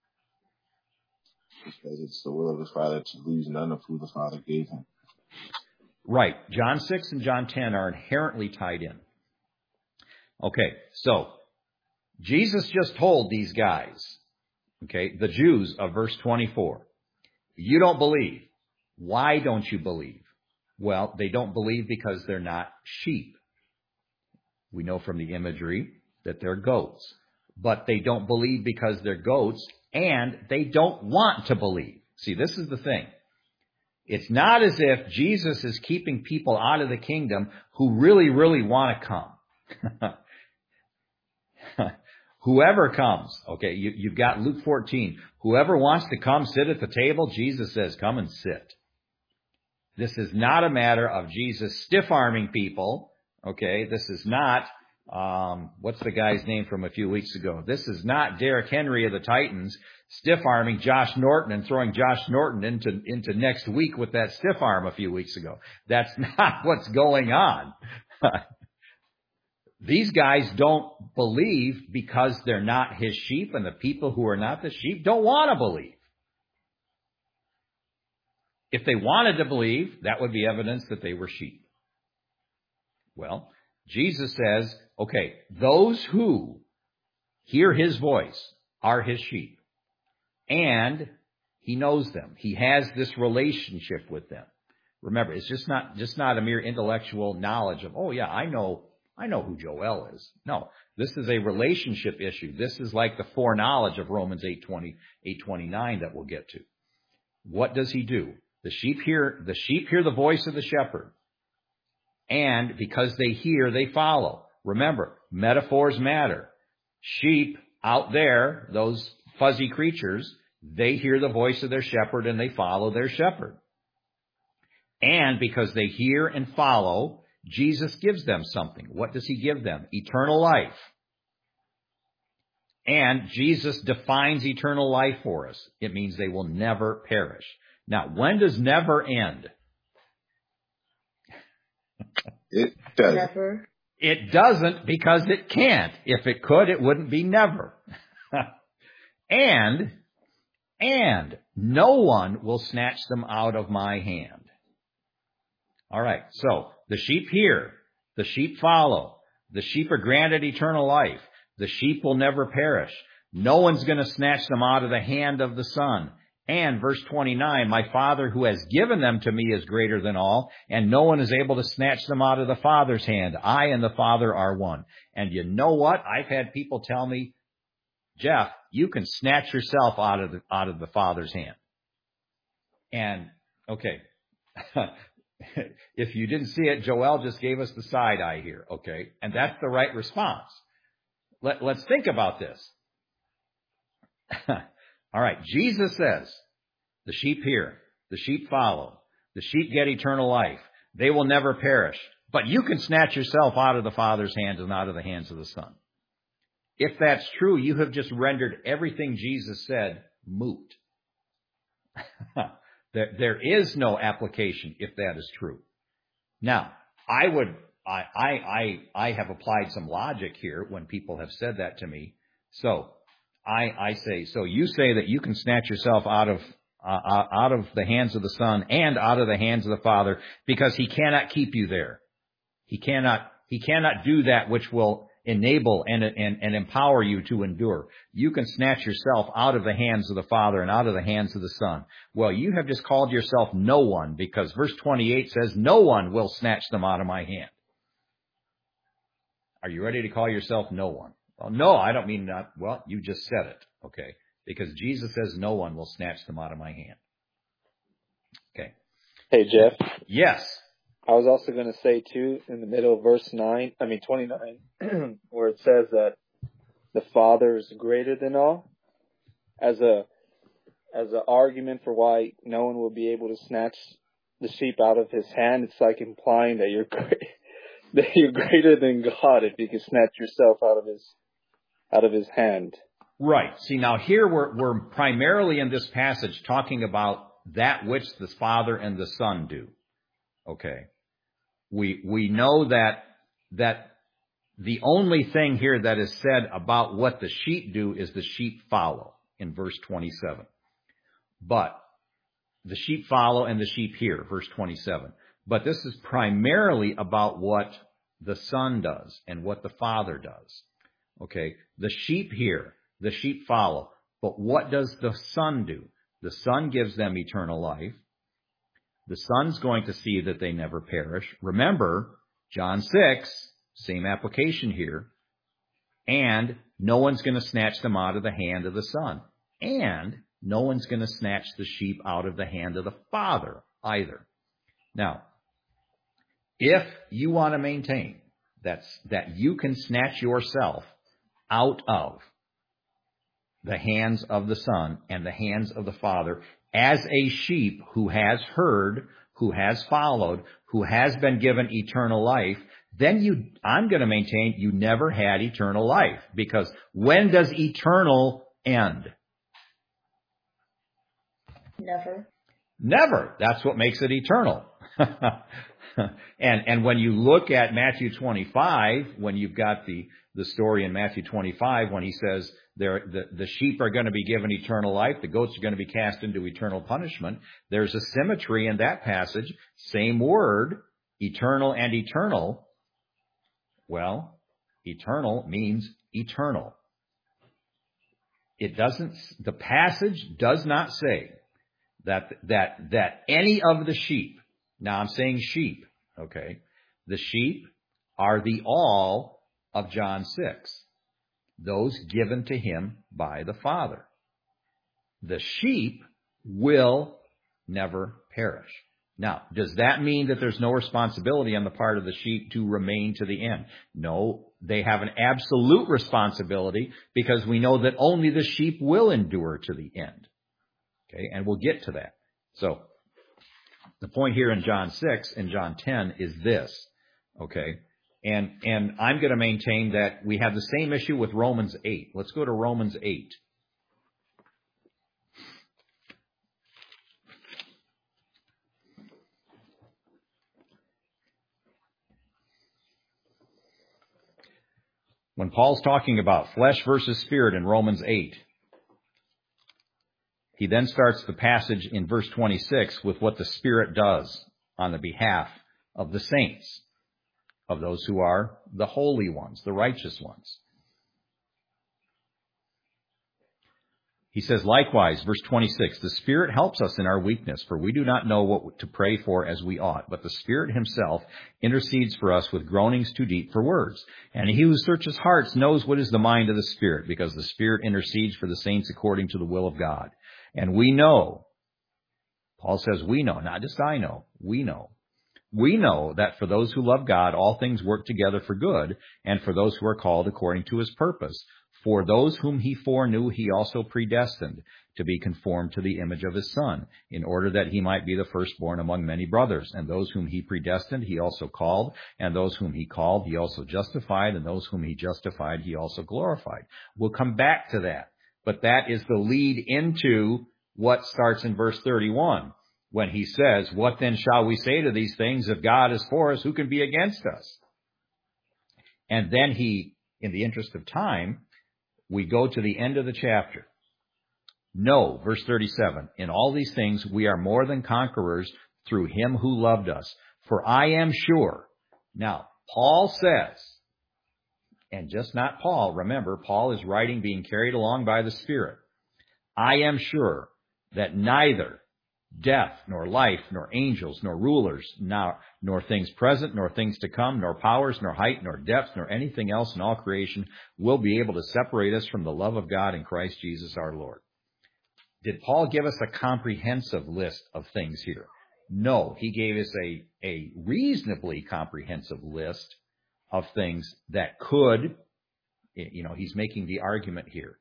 Because it's the will of the Father to lose none of who the Father gave him. Right. John six and John ten are inherently tied in. Okay, so Jesus just told these guys, okay, the Jews of verse twenty-four, you don't believe. Why don't you believe? Well, they don't believe because they're not sheep. We know from the imagery that they're goats. But they don't believe because they're goats, and they don't want to believe. See, this is the thing. It's not as if Jesus is keeping people out of the kingdom who really, really want to come. Whoever comes, okay, you, you've got Luke fourteen. Whoever wants to come sit at the table, Jesus says, come and sit. This is not a matter of Jesus stiff-arming people, okay? This is not, um, what's the guy's name from a few weeks ago? This is not Derrick Henry of the Titans stiff-arming Josh Norton and throwing Josh Norton into, into next week with that stiff arm a few weeks ago. That's not what's going on. These guys don't believe because they're not his sheep, and the people who are not the sheep don't want to believe. If they wanted to believe, that would be evidence that they were sheep. Well, Jesus says, okay, those who hear his voice are his sheep. And he knows them. He has this relationship with them. Remember, it's just not, just not a mere intellectual knowledge of, oh yeah, I know, I know who Joel is. No, this is a relationship issue. This is like the foreknowledge of Romans eight twenty, eight twenty-nine that we'll get to. What does he do? The sheep hear, the sheep hear the voice of the shepherd. And because they hear, they follow. Remember, metaphors matter. Sheep out there, those fuzzy creatures, they hear the voice of their shepherd and they follow their shepherd. And because they hear and follow, Jesus gives them something. What does he give them? Eternal life. And Jesus defines eternal life for us. It means they will never perish. Now, when does never end? It doesn't. Never. It doesn't because it can't. If it could, it wouldn't be never. and, and no one will snatch them out of my hand. All right. So the sheep hear, the sheep follow, the sheep are granted eternal life. The sheep will never perish. No one's going to snatch them out of the hand of the Son. And verse twenty-nine, my Father who has given them to me is greater than all, and no one is able to snatch them out of the Father's hand. I and the Father are one. And you know what? I've had people tell me, Jeff, you can snatch yourself out of the, out of the Father's hand. And, okay, if you didn't see it, Joel just gave us the side eye here, okay? And that's the right response. Let, let's think about this. All right, Jesus says, the sheep hear, the sheep follow, the sheep get eternal life. They will never perish. But you can snatch yourself out of the Father's hands and out of the hands of the Son. If that's true, you have just rendered everything Jesus said moot. there, there is no application if that is true. Now, I would, I, I, I, I have applied some logic here when people have said that to me. So, I, I say, so you say that you can snatch yourself out of uh, out of the hands of the Son and out of the hands of the Father because he cannot keep you there. He cannot he cannot do that which will enable and, and, and empower you to endure. You can snatch yourself out of the hands of the Father and out of the hands of the Son. Well, you have just called yourself no one, because verse twenty-eight says, no one will snatch them out of my hand. Are you ready to call yourself no one? Well, no, I don't mean not. Well, you just said it, okay? Because Jesus says no one will snatch them out of my hand. Okay. Hey, Jeff. Yes. I was also going to say, too, in the middle of verse nine, I mean twenty-nine, where it says that the Father is greater than all, as a as an argument for why no one will be able to snatch the sheep out of his hand. It's like implying that you're great, that you're greater than God if you can snatch yourself out of his out of his hand. Right. See, now here we're we're primarily in this passage talking about that which the Father and the Son do. Okay. We we know that that the only thing here that is said about what the sheep do is the sheep follow in verse twenty-seven. But the sheep follow and the sheep hear, verse twenty-seven. But this is primarily about what the Son does and what the Father does. Okay. The sheep hear, the sheep follow. But what does the Son do? The Son gives them eternal life. The Son's going to see that they never perish. Remember, John six, same application here. And no one's going to snatch them out of the hand of the Son. And no one's going to snatch the sheep out of the hand of the Father either. Now, if you want to maintain that's, that you can snatch yourself out of the hands of the Son and the hands of the Father as a sheep who has heard, who has followed, who has been given eternal life, then you, I'm going to maintain you never had eternal life. Because when does eternal end? Never. Never. That's what makes it eternal. and and when you look at Matthew twenty-five, when you've got the, the story in Matthew twenty-five, when he says there the, the sheep are going to be given eternal life, the goats are going to be cast into eternal punishment, there's a symmetry in that passage. Same word, eternal and eternal. Well, eternal means eternal. It doesn't, the passage does not say that, that, that any of the sheep, now I'm saying sheep, okay, the sheep are the all of John six, those given to him by the Father. The sheep will never perish. Now, does that mean that there's no responsibility on the part of the sheep to remain to the end? No, they have an absolute responsibility, because we know that only the sheep will endure to the end. Okay, and we'll get to that. So, the point here in John six and John ten is this, okay? And and I'm going to maintain that we have the same issue with Romans eight. Let's go to Romans eight. When Paul's talking about flesh versus spirit in Romans eight, he then starts the passage in verse twenty-six with what the Spirit does on the behalf of the saints, of those who are the holy ones, the righteous ones. He says, likewise, verse twenty-six, the Spirit helps us in our weakness, for we do not know what to pray for as we ought, but the Spirit himself intercedes for us with groanings too deep for words. And he who searches hearts knows what is the mind of the Spirit, because the Spirit intercedes for the saints according to the will of God. And we know, Paul says we know, not just I know, we know. We know that for those who love God, all things work together for good, and for those who are called according to his purpose. For those whom he foreknew, he also predestined to be conformed to the image of his Son, in order that he might be the firstborn among many brothers. And those whom he predestined, he also called. And those whom he called, he also justified. And those whom he justified, he also glorified. We'll come back to that. But that is the lead into what starts in verse thirty-one, when he says, what then shall we say to these things? If God is for us, who can be against us? And then he, in the interest of time, we go to the end of the chapter. No, verse thirty-seven, in all these things we are more than conquerors through him who loved us. For I am sure. Now, Paul says, and just not Paul, remember, Paul is writing being carried along by the Spirit. I am sure that neither death, nor life, nor angels, nor rulers, nor, nor things present, nor things to come, nor powers, nor height, nor depth, nor anything else in all creation will be able to separate us from the love of God in Christ Jesus our Lord. Did Paul give us a comprehensive list of things here? No, he gave us a, a reasonably comprehensive list of things that could, you know, he's making the argument here.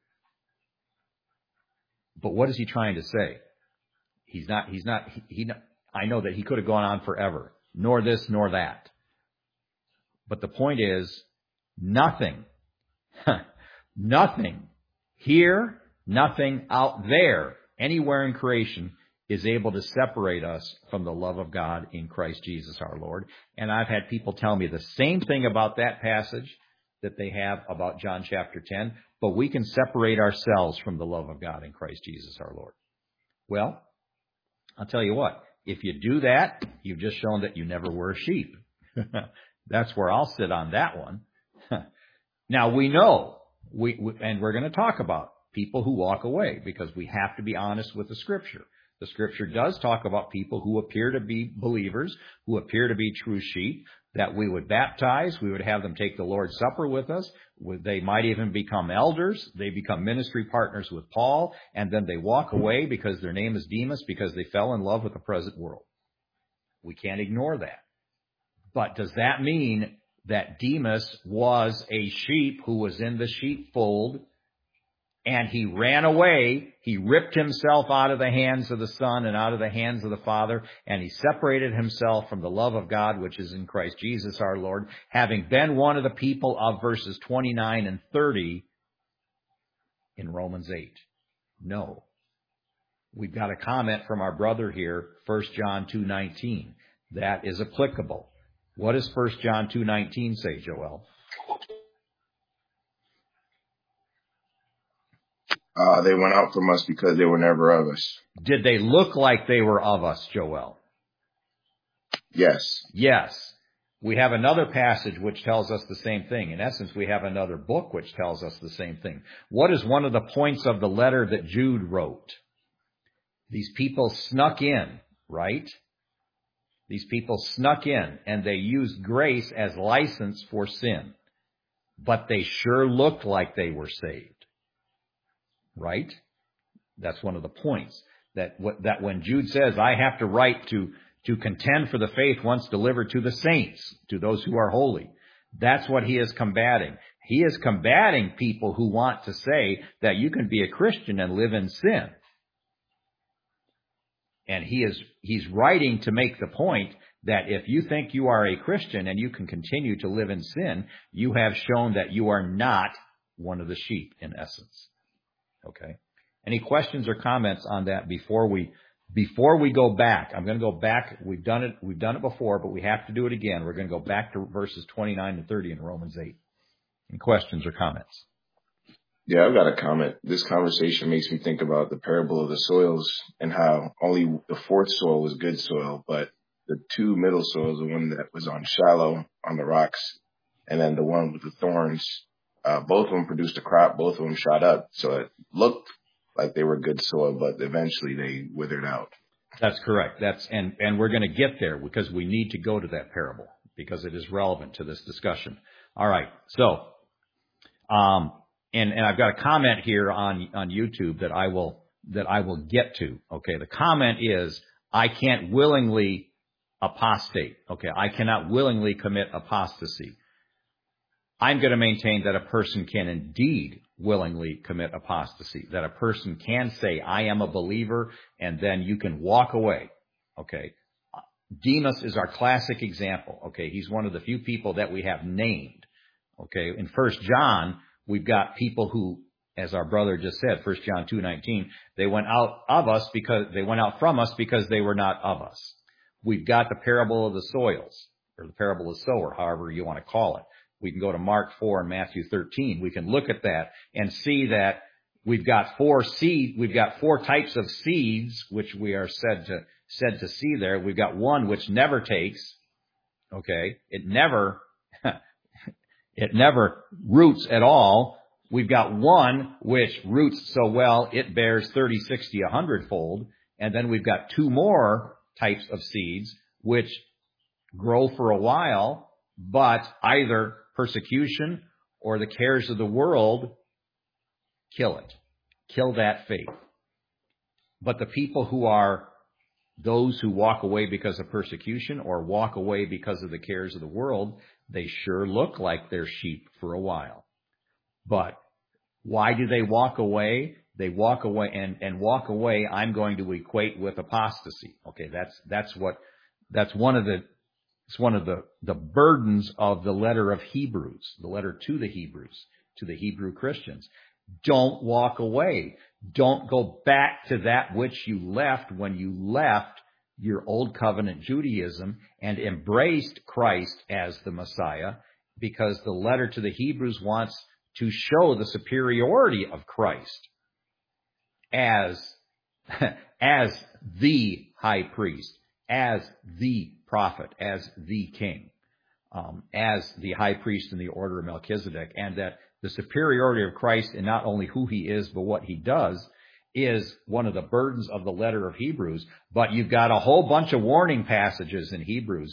But what is he trying to say? He's not, he's not, he, he I know that he could have gone on forever, nor this, nor that. But the point is, nothing, nothing here, nothing out there, anywhere in creation is able to separate us from the love of God in Christ Jesus our Lord. And I've had people tell me the same thing about that passage that they have about John chapter ten, but we can separate ourselves from the love of God in Christ Jesus our Lord. Well, I'll tell you what, if you do that, you've just shown that you never were a sheep. That's where I'll sit on that one. Now, we know, we, we and we're going to talk about people who walk away because we have to be honest with the Scripture. The Scripture does talk about people who appear to be believers, who appear to be true sheep, that we would baptize, we would have them take the Lord's Supper with us. They might even become elders. They become ministry partners with Paul, and then they walk away because their name is Demas, because they fell in love with the present world. We can't ignore that. But does that mean that Demas was a sheep who was in the sheepfold, and he ran away, he ripped himself out of the hands of the Son and out of the hands of the Father, and he separated himself from the love of God, which is in Christ Jesus our Lord, having been one of the people of verses twenty-nine and thirty in Romans eight? No. We've got a comment from our brother here, First John two nineteen. That is applicable. What does First John two nineteen say, Joel? Uh, they went out from us because they were never of us. Did they look like they were of us, Joel? Yes. Yes. We have another passage which tells us the same thing. In essence, we have another book which tells us the same thing. What is one of the points of the letter that Jude wrote? These people snuck in, right? These people snuck in, and they used grace as license for sin. But they sure looked like they were saved. Right? That's one of the points. That that when Jude says, I have to write to, to contend for the faith once delivered to the saints, to those who are holy. That's what he is combating. He is combating people who want to say that you can be a Christian and live in sin. And he is he's writing to make the point that if you think you are a Christian and you can continue to live in sin, you have shown that you are not one of the sheep, in essence. Okay. Any questions or comments on that before we before we go back? I'm going to go back. We've done it. We've done it before, but we have to do it again. We're going to go back to verses twenty-nine to thirty in Romans eight. Any questions or comments? Yeah, I've got a comment. This conversation makes me think about the parable of the soils and how only the fourth soil was good soil, but the two middle soils, the one that was on shallow on the rocks, and then the one with the thorns. Uh, both of them produced a crop. Both of them shot up. So it looked like they were good soil, but eventually they withered out. That's correct. That's and, and we're going to get there because we need to go to that parable because it is relevant to this discussion. All right. So, um, and, and I've got a comment here on, on YouTube that I will, that I will get to. Okay. The comment is, I can't willingly apostate. Okay. I cannot willingly commit apostasy. I'm going to maintain that a person can indeed willingly commit apostasy, that a person can say, I am a believer, and then you can walk away. Okay. Demas is our classic example. Okay. He's one of the few people that we have named. Okay. In First John, we've got people who, as our brother just said, First John two nineteen, they went out of us because they went out from us because they were not of us. We've got the parable of the soils, or the parable of the sower, however you want to call it. We can go to Mark four and Matthew thirteen. We can look at that and see that we've got four seed, we've got four types of seeds, which we are said to, said to see there. We've got one which never takes. Okay. It never, it never roots at all. We've got one which roots so well it bears thirty, sixty, a hundredfold. And then we've got two more types of seeds which grow for a while, but either persecution or the cares of the world kill it. Kill that faith. But the people who are those who walk away because of persecution or walk away because of the cares of the world, they sure look like they're sheep for a while. But why do they walk away? They walk away and, and walk away I'm going to equate with apostasy. Okay, that's that's what that's one of the it's one of the, the burdens of the letter of Hebrews, the letter to the Hebrews, to the Hebrew Christians. Don't walk away. Don't go back to that which you left when you left your old covenant Judaism and embraced Christ as the Messiah, because the letter to the Hebrews wants to show the superiority of Christ as, as the high priest, as the prophet, as the king, um, as the high priest in the order of Melchizedek, and that the superiority of Christ in not only who he is, but what he does is one of the burdens of the letter of Hebrews. But you've got a whole bunch of warning passages in Hebrews.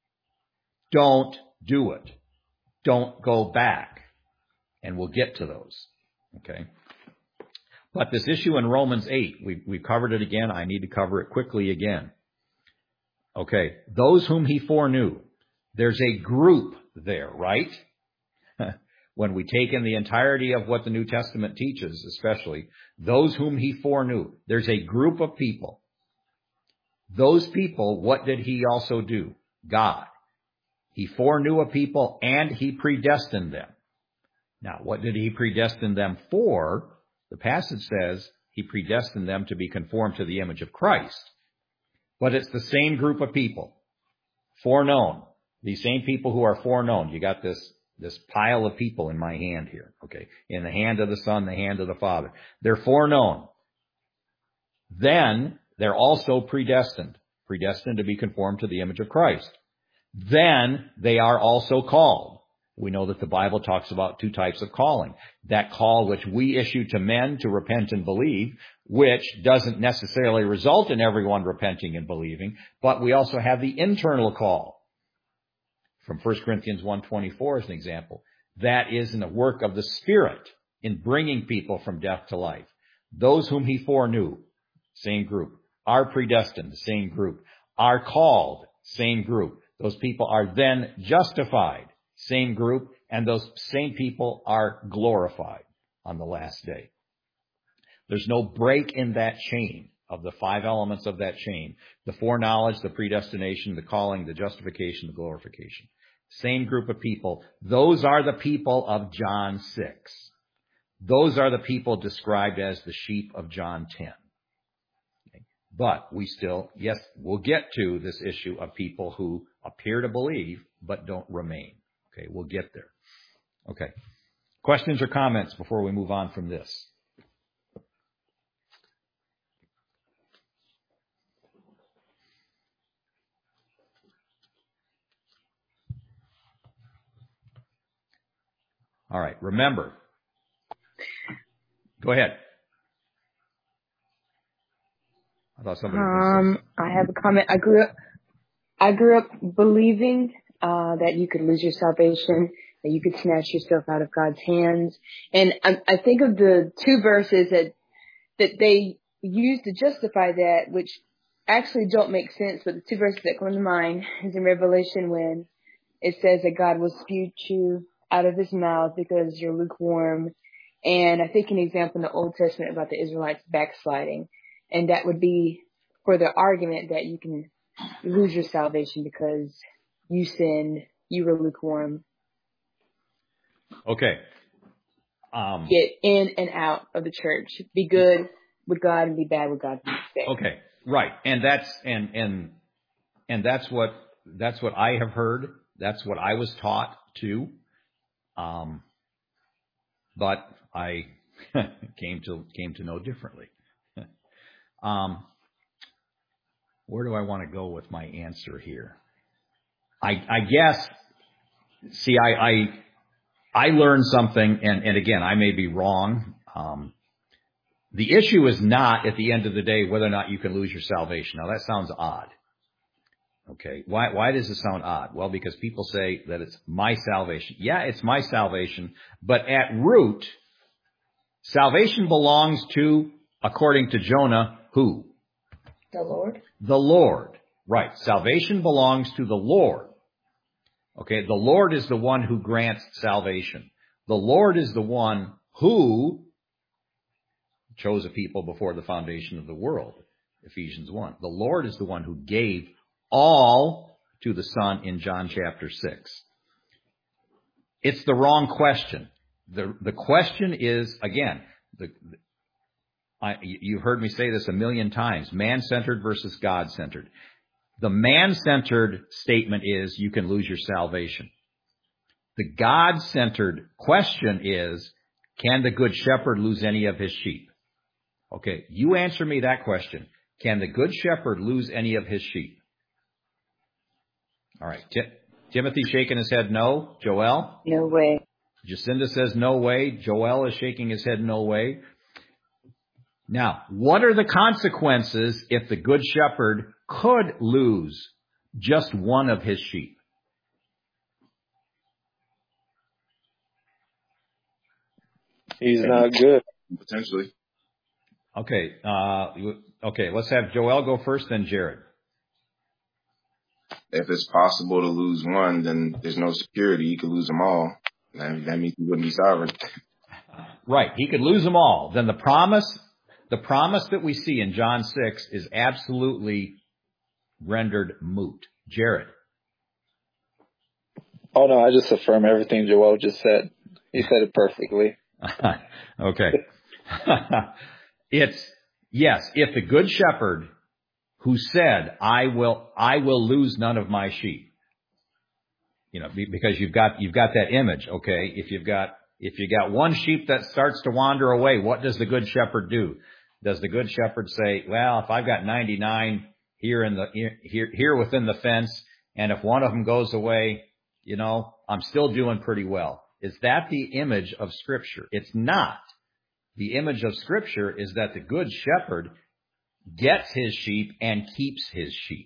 Don't do it. Don't go back. And we'll get to those. Okay. But this issue in Romans eight, we, we've covered it again. I need to cover it quickly again. Okay. Those whom he foreknew. There's a group there, right? When we take in the entirety of what the New Testament teaches, especially, those whom he foreknew, there's a group of people. Those people, what did he also do? God. He foreknew a people and he predestined them. Now, what did he predestine them for? The passage says he predestined them to be conformed to the image of Christ. But it's the same group of people. Foreknown. These same people who are foreknown. You got this This pile of people in my hand here, okay? In the hand of the Son, the hand of the Father. They're foreknown. Then they're also predestined. Predestined to be conformed to the image of Christ. Then they are also called. We know that the Bible talks about two types of calling. That call which we issue to men to repent and believe, which doesn't necessarily result in everyone repenting and believing, but we also have the internal call. From First Corinthians one twenty-four as an example. That is in the work of the Spirit in bringing people from death to life. Those whom he foreknew, same group. Are predestined, same group. Are called, same group. Those people are then justified, same group. And those same people are glorified on the last day. There's no break in that chain of the five elements of that chain. The foreknowledge, the predestination, the calling, the justification, the glorification. Same group of people. Those are the people of John six. Those are the people described as the sheep of John ten. Okay. But we still, yes, we'll get to this issue of people who appear to believe but don't remain. Okay, we'll get there. Okay. Questions or comments before we move on from this? All right. Remember. Go ahead. I thought somebody was Um, I have a comment. I grew up, I grew up believing, uh, that you could lose your salvation, that you could snatch yourself out of God's hands. And I, I think of the two verses that, that they use to justify that, which actually don't make sense, but the two verses that come to mind is in Revelation when it says that God will spew you out of his mouth because you're lukewarm. And I think an example in the Old Testament about the Israelites backsliding. And that would be for the argument that you can lose your salvation because you sinned, you were lukewarm. Okay. Um, Get in and out of the church. Be good with God and be bad with God. Okay. Right. And that's, and, and, and that's what, that's what I have heard. That's what I was taught too. Um, but I came to came to know differently. um, where do I want to go with my answer here? I, I guess. See, I, I I learned something, and, and again, I may be wrong. Um, the issue is not at the end of the day whether or not you can lose your salvation. Now that sounds odd. Okay, why why does it sound odd? Well, because people say that it's my salvation. Yeah, it's my salvation, but at root, salvation belongs to, according to Jonah, who? The Lord. The Lord. Right. Salvation belongs to the Lord. Okay, the Lord is the one who grants salvation. The Lord is the one who chose a people before the foundation of the world. Ephesians one. The Lord is the one who gave all to the Son in John chapter six. It's the wrong question. The, the question is, again, the, I, you've heard me say this a million times, man-centered versus God-centered. The man-centered statement is you can lose your salvation. The God-centered question is, can the Good Shepherd lose any of his sheep? Okay, you answer me that question. Can the Good Shepherd lose any of his sheep? All right. Tim- Timothy shaking his head no. Joel? No way. Jacinda says no way. Joel is shaking his head no way. Now, what are the consequences if the Good Shepherd could lose just one of his sheep? He's not good. Potentially. Okay. Uh, okay. Let's have Joel go first, then Jared. If it's possible to lose one, then there's no security. You could lose them all. That, that means you wouldn't be sovereign. Right. He could lose them all. Then the promise, the promise that we see in John six is absolutely rendered moot. Jared. Oh, no, I just affirm everything Joel just said. He said it perfectly. Okay. It's, yes, if the Good Shepherd who said, I will, I will lose none of my sheep. You know, because you've got, you've got that image, okay? If you've got, if you got one sheep that starts to wander away, what does the Good Shepherd do? Does the Good Shepherd say, well, if I've got ninety-nine here in the, here, here within the fence, and if one of them goes away, you know, I'm still doing pretty well. Is that the image of Scripture? It's not. The image of Scripture is that the Good Shepherd gets his sheep and keeps his sheep.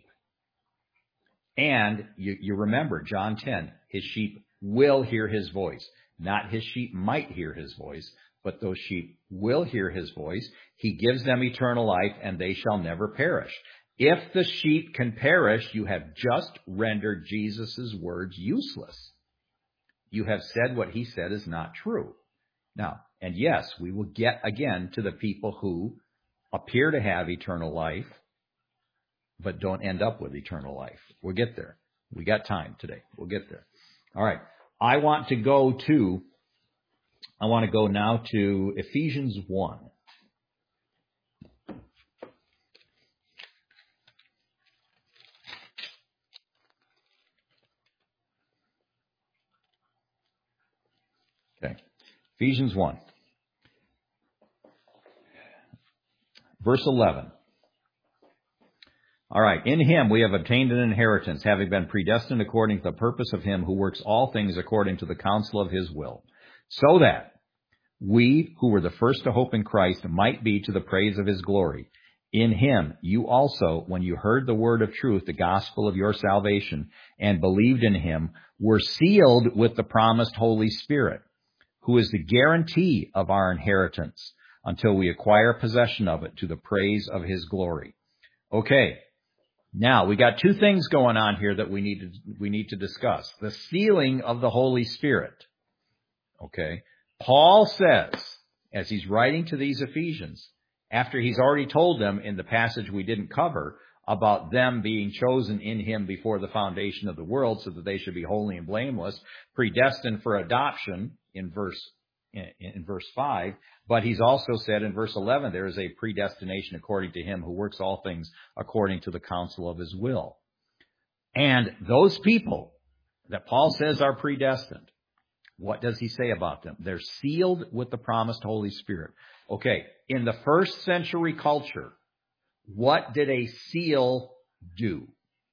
And you, you remember, John ten, his sheep will hear his voice. Not his sheep might hear his voice, but those sheep will hear his voice. He gives them eternal life, and they shall never perish. If the sheep can perish, you have just rendered Jesus' words useless. You have said what he said is not true. Now, and yes, we will get again to the people who appear to have eternal life, but don't end up with eternal life. We'll get there. We got time today. We'll get there. All right. I want to go to, I want to go now to Ephesians one. Okay. Ephesians one. Verse eleven. All right. In him we have obtained an inheritance, having been predestined according to the purpose of him who works all things according to the counsel of his will, so that we who were the first to hope in Christ might be to the praise of his glory. In him you also, when you heard the word of truth, the gospel of your salvation, and believed in him, were sealed with the promised Holy Spirit, who is the guarantee of our inheritance until we acquire possession of it to the praise of his glory. Okay. Now, we got two things going on here that we need to, we need to discuss. The sealing of the Holy Spirit. Okay. Paul says, as he's writing to these Ephesians, after he's already told them in the passage we didn't cover about them being chosen in him before the foundation of the world so that they should be holy and blameless, predestined for adoption in verse in, in verse five, but he's also said in verse eleven, there is a predestination according to him who works all things according to the counsel of his will. And those people that Paul says are predestined What does he say about them? They're sealed with the promised Holy Spirit. Okay, in the first century culture, what did a seal do?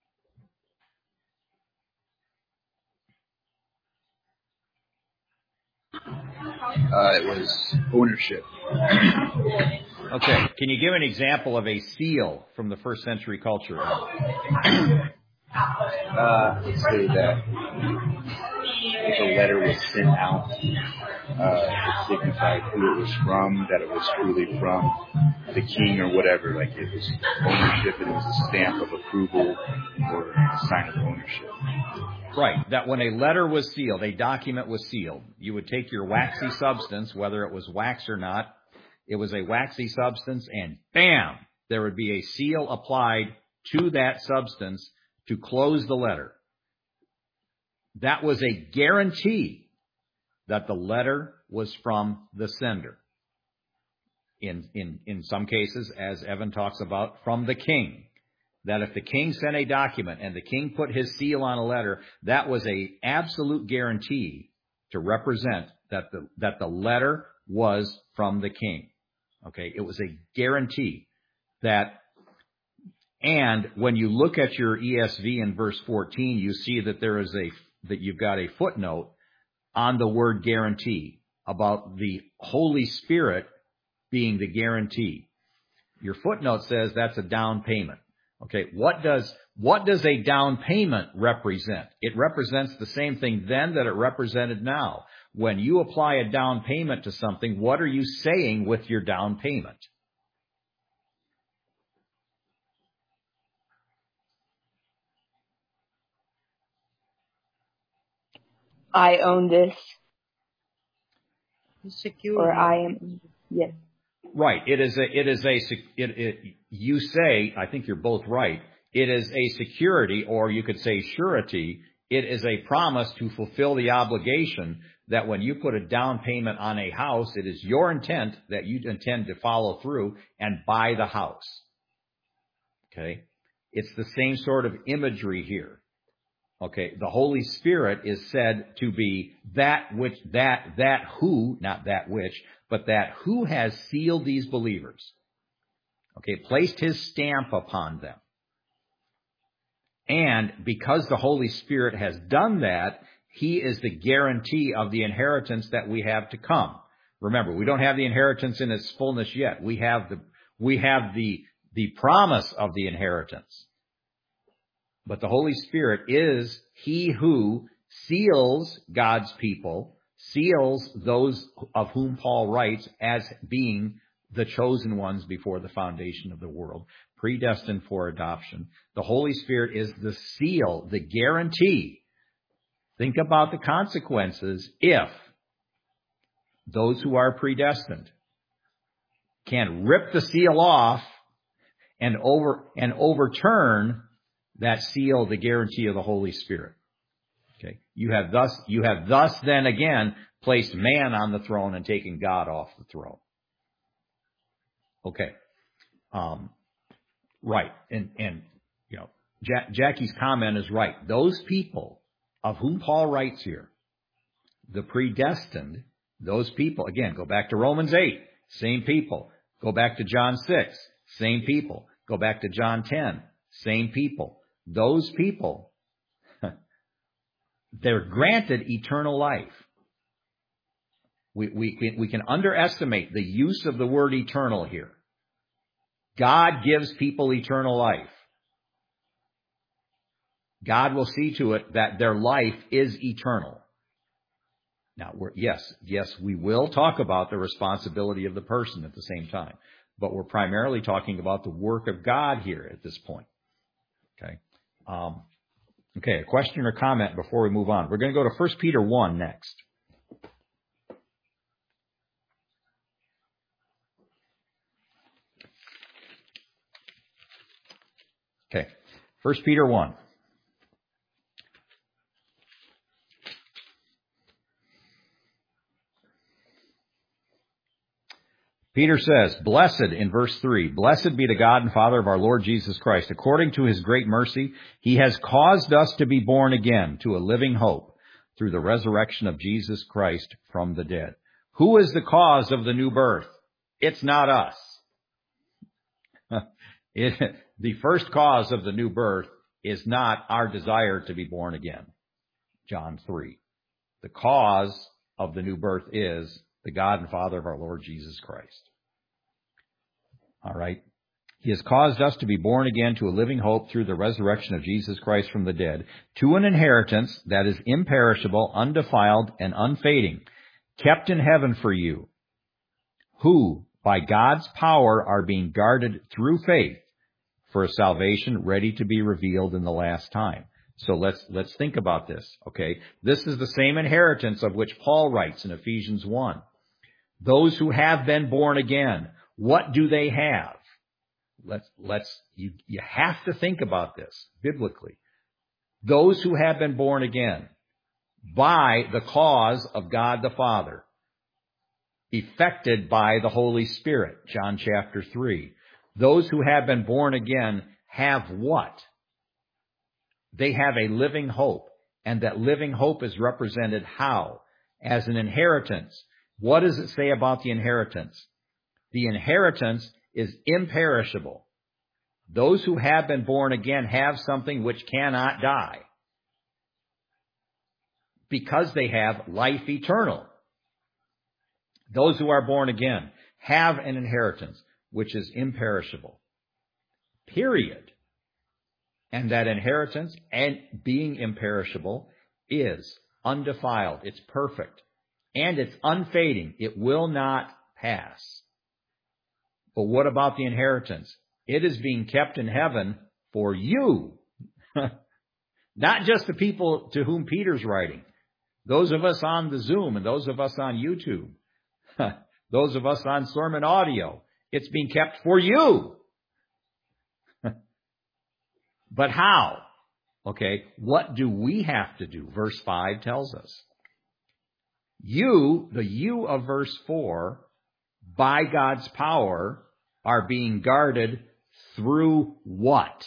Uh, it was ownership. Okay, can you give an example of a seal from the first century culture? Uh, let's say that if a letter was sent out, uh, it signified who it was from, that it was truly from the king or whatever. Like it was ownership, and it was a stamp of approval or a sign of ownership. Right, that when a letter was sealed, a document was sealed, you would take your waxy substance, whether it was wax or not, it was a waxy substance, and bam, there would be a seal applied to that substance to close the letter. That was a guarantee that the letter was from the sender. In, in, in some cases, as Evan talks about, from the king. That if the king sent a document and the king put his seal on a letter, that was a absolute guarantee to represent that the, that the letter was from the king. Okay, it was a guarantee that, and when you look at your E S V in verse fourteen, you see that there is a, that you've got a footnote on the word guarantee about the Holy Spirit being the guarantee. Your footnote says that's a down payment. Okay, what does, what does a down payment represent? It represents the same thing then that it represented now. When you apply a down payment to something, what are you saying with your down payment? I own this. Security. Or I am, yes. Right. It is a, it is a, it, it, you say, I think you're both right. It is a security, or you could say surety. It is a promise to fulfill the obligation that when you put a down payment on a house, it is your intent that you intend to follow through and buy the house. Okay. It's the same sort of imagery here. Okay. The Holy Spirit is said to be that which, that, that who, not that which, but that who has sealed these believers. Okay. Placed his stamp upon them. And because the Holy Spirit has done that, he is the guarantee of the inheritance that we have to come. Remember, we don't have the inheritance in its fullness yet. We have the, we have the, the promise of the inheritance. But the Holy Spirit is he who seals God's people, seals those of whom Paul writes as being the chosen ones before the foundation of the world, predestined for adoption. The Holy Spirit is the seal, the guarantee. Think about the consequences if those who are predestined can rip the seal off and over and overturn that seal, the guarantee of the Holy Spirit. Okay. You have thus, you have thus then again placed man on the throne and taken God off the throne. Okay. Um, right. And, and, you know, Jack, Jackie's comment is right. Those people of whom Paul writes here, the predestined, those people, again, go back to Romans eight, same people. Go back to John six, same people. Go back to John ten, same people. Those people, they're granted eternal life. We, we, we can underestimate the use of the word eternal here. God gives people eternal life. God will see to it that their life is eternal. Now, we're, yes, yes, we will talk about the responsibility of the person at the same time, but we're primarily talking about the work of God here at this point. Okay. Um, okay, a question or comment before we move on. We're going to go to First Peter one next. Okay, First Peter one. Peter says, blessed, in verse three, blessed be the God and Father of our Lord Jesus Christ. According to his great mercy, he has caused us to be born again to a living hope through the resurrection of Jesus Christ from the dead. Who is the cause of the new birth? It's not us. It, the first cause of the new birth is not our desire to be born again. John three. The cause of the new birth is the God and Father of our Lord Jesus Christ. All right. He has caused us to be born again to a living hope through the resurrection of Jesus Christ from the dead, to an inheritance that is imperishable, undefiled, and unfading, kept in heaven for you, who, by God's power, are being guarded through faith for a salvation ready to be revealed in the last time. So let's, let's think about this, okay? This is the same inheritance of which Paul writes in Ephesians one. Those who have been born again, what do they have? Let's, let's, you, you have to think about this biblically. Those who have been born again by the cause of God the Father, effected by the Holy Spirit, John chapter three. Those who have been born again have what? They have a living hope, and that living hope is represented how? As an inheritance. What does it say about the inheritance? The inheritance is imperishable. Those who have been born again have something which cannot die, because they have life eternal. Those who are born again have an inheritance which is imperishable. Period. And that inheritance, and being imperishable, is undefiled. It's perfect. And it's unfading. It will not pass. But what about the inheritance? It is being kept in heaven for you. Not just the people to whom Peter's writing. Those of us on the Zoom and those of us on YouTube. Those of us on sermon audio. It's being kept for you. But how? Okay, what do we have to do? Verse five tells us. You, the you of verse four, by God's power, are being guarded through what?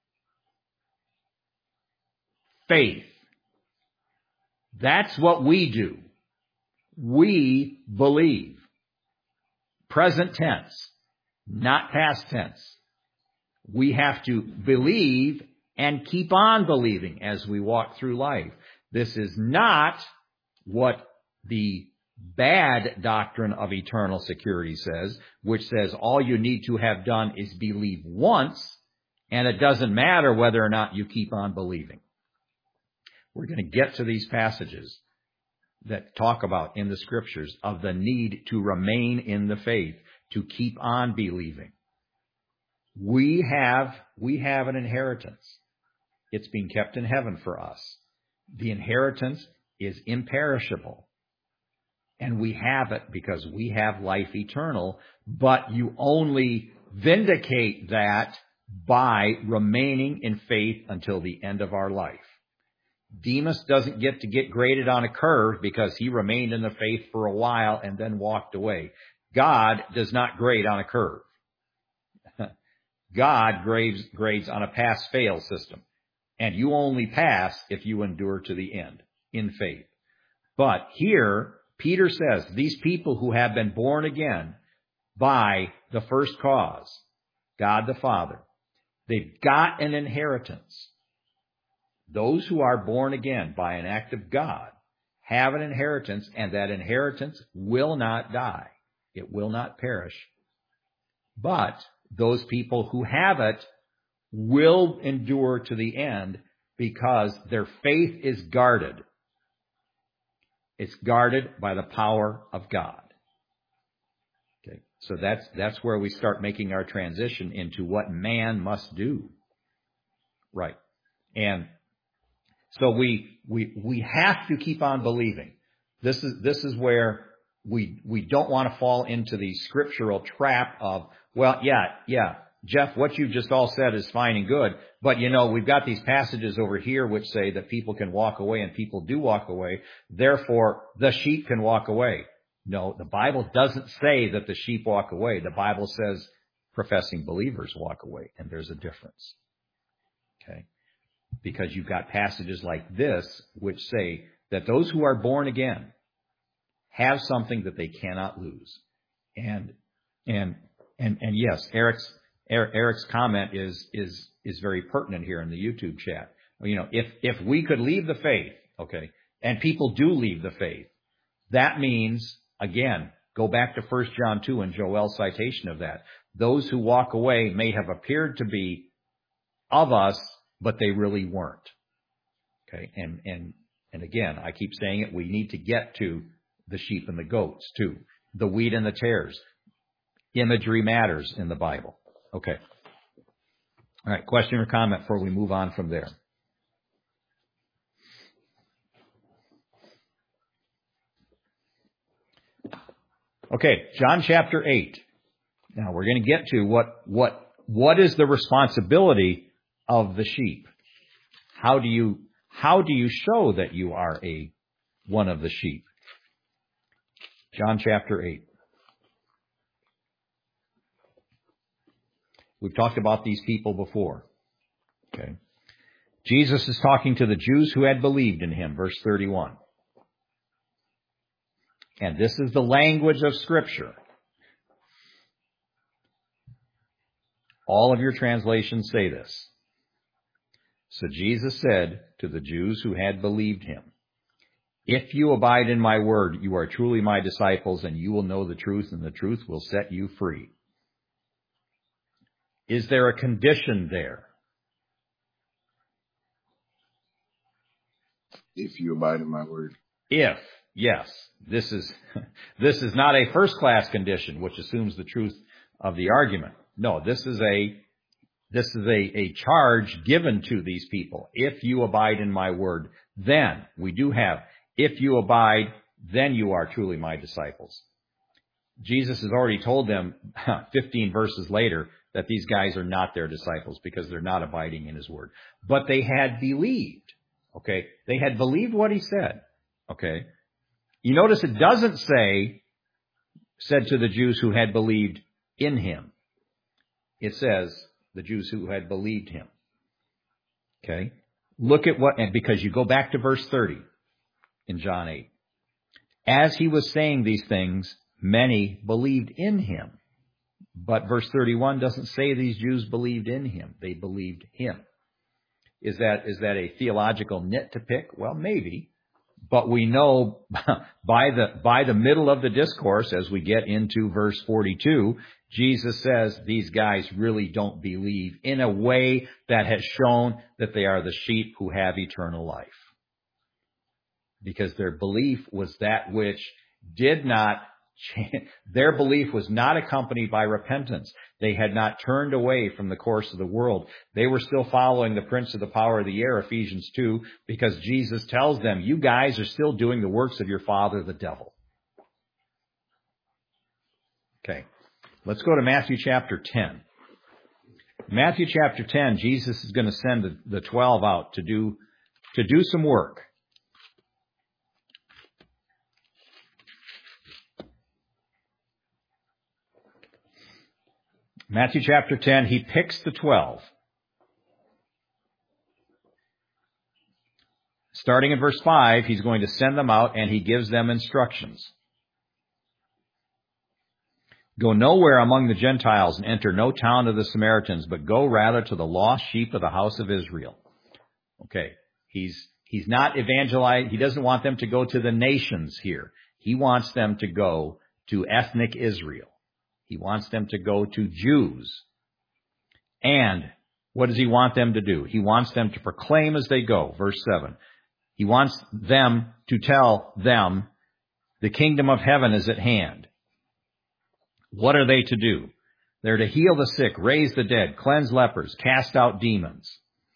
Faith. That's what we do. We believe. Present tense, not past tense. We have to believe and keep on believing as we walk through life. This is not what the bad doctrine of eternal security says, which says all you need to have done is believe once, and it doesn't matter whether or not you keep on believing. We're going to get to these passages that talk about in the scriptures of the need to remain in the faith, to keep on believing. We have, we have an inheritance. It's being kept in heaven for us. The inheritance is imperishable. And we have it because we have life eternal, but you only vindicate that by remaining in faith until the end of our life. Demas doesn't get to get graded on a curve because he remained in the faith for a while and then walked away. God does not grade on a curve. God grades, grades on a pass-fail system. And you only pass if you endure to the end in faith. But here, Peter says, these people who have been born again by the first cause, God the Father, they've got an inheritance. Those who are born again by an act of God have an inheritance, and that inheritance will not die. It will not perish. But those people who have it will endure to the end because their faith is guarded. It's guarded by the power of God. Okay, so that's that's where we start making our transition into what man must do. Right. And so we we we have to keep on believing. This is this is where we we don't want to fall into the scriptural trap of, well, yeah, yeah, Jeff, what you just all said is fine and good, but you know, we've got these passages over here which say that people can walk away, and people do walk away. Therefore, the sheep can walk away. No, the Bible doesn't say that the sheep walk away. The Bible says professing believers walk away, and there's a difference. Okay? Because you've got passages like this which say that those who are born again have something that they cannot lose. And and and and yes, Eric's Eric's comment is is is very pertinent here in the YouTube chat. You know, if if we could leave the faith, okay, and people do leave the faith, that means, again, go back to First John two and Joel's citation of that. Those who walk away may have appeared to be of us, but they really weren't. Okay, and and and again, I keep saying it, we need to get to the sheep and the goats too, the wheat and the tares. Imagery matters in the Bible. Okay. All right, question or comment before we move on from there? Okay, John chapter eight. Now we're going to get to what what what is the responsibility of the sheep? How do you how do you show that you are a one of the sheep? John chapter eight. We've talked about these people before. Okay. Jesus is talking to the Jews who had believed in him, verse thirty-one. And this is the language of Scripture. All of your translations say this. So Jesus said to the Jews who had believed him, "If you abide in my word, you are truly my disciples, and you will know the truth, and the truth will set you free." Is there a condition there? If you abide in my word. If, yes. This is this is not a first-class condition, which assumes the truth of the argument. No, this is a this is a, a charge given to these people. If you abide in my word, then we do have, if you abide, then you are truly my disciples. Jesus has already told them fifteen verses later that these guys are not their disciples because they're not abiding in his word. But they had believed. Okay? They had believed what he said. Okay? You notice it doesn't say, said to the Jews who had believed in him. It says the Jews who had believed him. Okay? Look at what, and because you go back to verse thirty in John eight. As he was saying these things, many believed in him. But verse thirty-one doesn't say these Jews believed in him. They believed him. Is that, is that a theological nit to pick? Well, maybe. But we know by the, by the middle of the discourse, as we get into verse forty-two, Jesus says these guys really don't believe in a way that has shown that they are the sheep who have eternal life. Because their belief was that which did not Their belief was not accompanied by repentance. They had not turned away from the course of the world. They were still following the prince of the power of the air, Ephesians two, because Jesus tells them, you guys are still doing the works of your father, the devil. Okay, let's go to Matthew chapter ten. Matthew chapter ten, Jesus is going to send the, the twelve out to do, to do some work. Matthew chapter ten, he picks the twelve. Starting in verse five, he's going to send them out and he gives them instructions. Go nowhere among the Gentiles and enter no town of the Samaritans, but go rather to the lost sheep of the house of Israel. Okay, he's he's not evangelizing. He doesn't want them to go to the nations here. He wants them to go to ethnic Israel. He wants them to go to Jews. And what does he want them to do? He wants them to proclaim as they go. Verse seven. He wants them to tell them the kingdom of heaven is at hand. What are they to do? They're to heal the sick, raise the dead, cleanse lepers, cast out demons.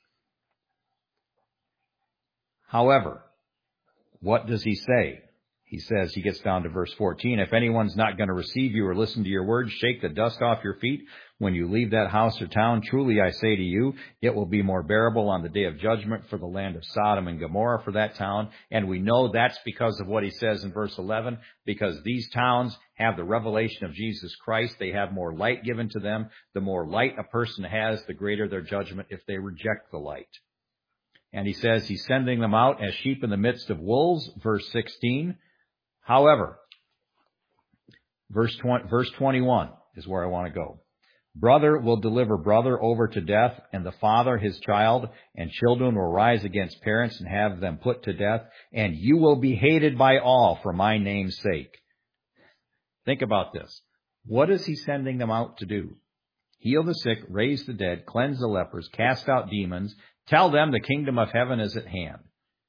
However, what does he say? He says, he gets down to verse fourteen, if anyone's not going to receive you or listen to your words, shake the dust off your feet when you leave that house or town. Truly I say to you, it will be more bearable on the day of judgment for the land of Sodom and Gomorrah for that town. And we know that's because of what he says in verse eleven, because these towns have the revelation of Jesus Christ. They have more light given to them. The more light a person has, the greater their judgment if they reject the light. And he says he's sending them out as sheep in the midst of wolves, verse sixteen. However, verse twenty, verse twenty-one is where I want to go. Brother will deliver brother over to death, and the father his child, and children will rise against parents and have them put to death, and you will be hated by all for my name's sake. Think about this. What is he sending them out to do? Heal the sick, raise the dead, cleanse the lepers, cast out demons, tell them the kingdom of heaven is at hand.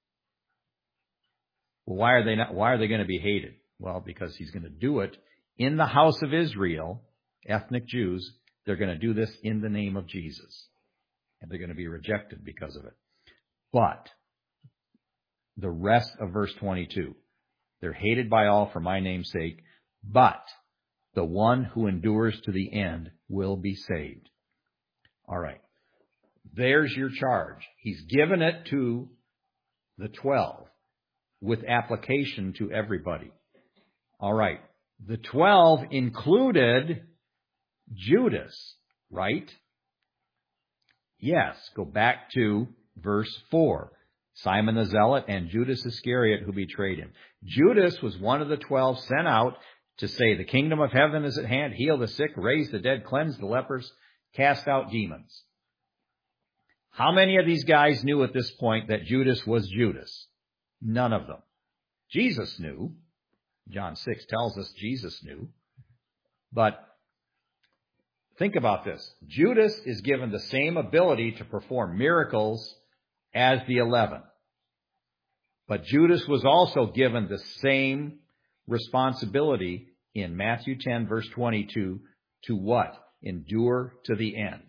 Well, why are they not, why are they going to be hated? Well, because he's going to do it in the house of Israel, ethnic Jews. They're going to do this in the name of Jesus. And they're going to be rejected because of it. But the rest of verse twenty-two, they're hated by all for my name's sake, but the one who endures to the end will be saved. All right. There's your charge. He's given it to the twelve with application to everybody. All right. The twelve included Judas, right? Yes. Go back to verse four. Simon the Zealot and Judas Iscariot who betrayed him. Judas was one of the twelve sent out to say the kingdom of heaven is at hand, heal the sick, raise the dead, cleanse the lepers, cast out demons. How many of these guys knew at this point that Judas was Judas? None of them. Jesus knew. John six tells us Jesus knew. But think about this. Judas is given the same ability to perform miracles as the eleven. But Judas was also given the same responsibility in Matthew ten, verse twenty-two, to what? Endure to the end.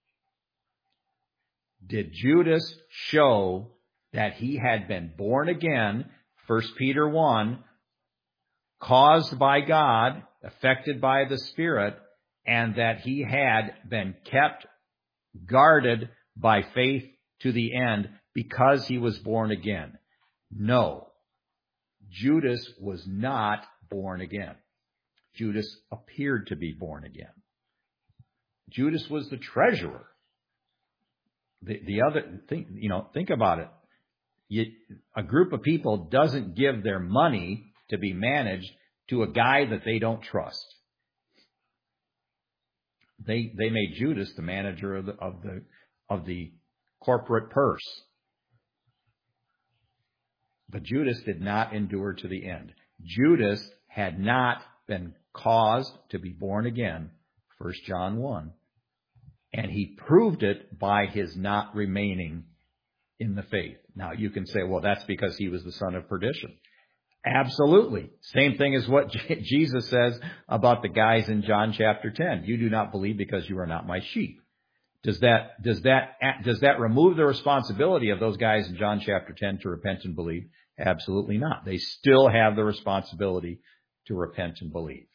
Did Judas show that he had been born again, First Peter one, caused by God, affected by the Spirit, and that he had been kept guarded by faith to the end because he was born again? No. Judas was not born again. Judas appeared to be born again. Judas was the treasurer. The, the other thing, you know, think about it. You, a group of people doesn't give their money to be managed to a guy that they don't trust. They they made Judas the manager of the of the of the corporate purse. But Judas did not endure to the end. Judas had not been caused to be born again, First John one. And he proved it by his not remaining in the faith. Now, you can say, well, that's because he was the son of perdition. Absolutely. Same thing as what Jesus says about the guys in John chapter ten. You do not believe because you are not my sheep. Does that, does that, does that remove the responsibility of those guys in John chapter ten to repent and believe? Absolutely not. They still have the responsibility to repent and believe.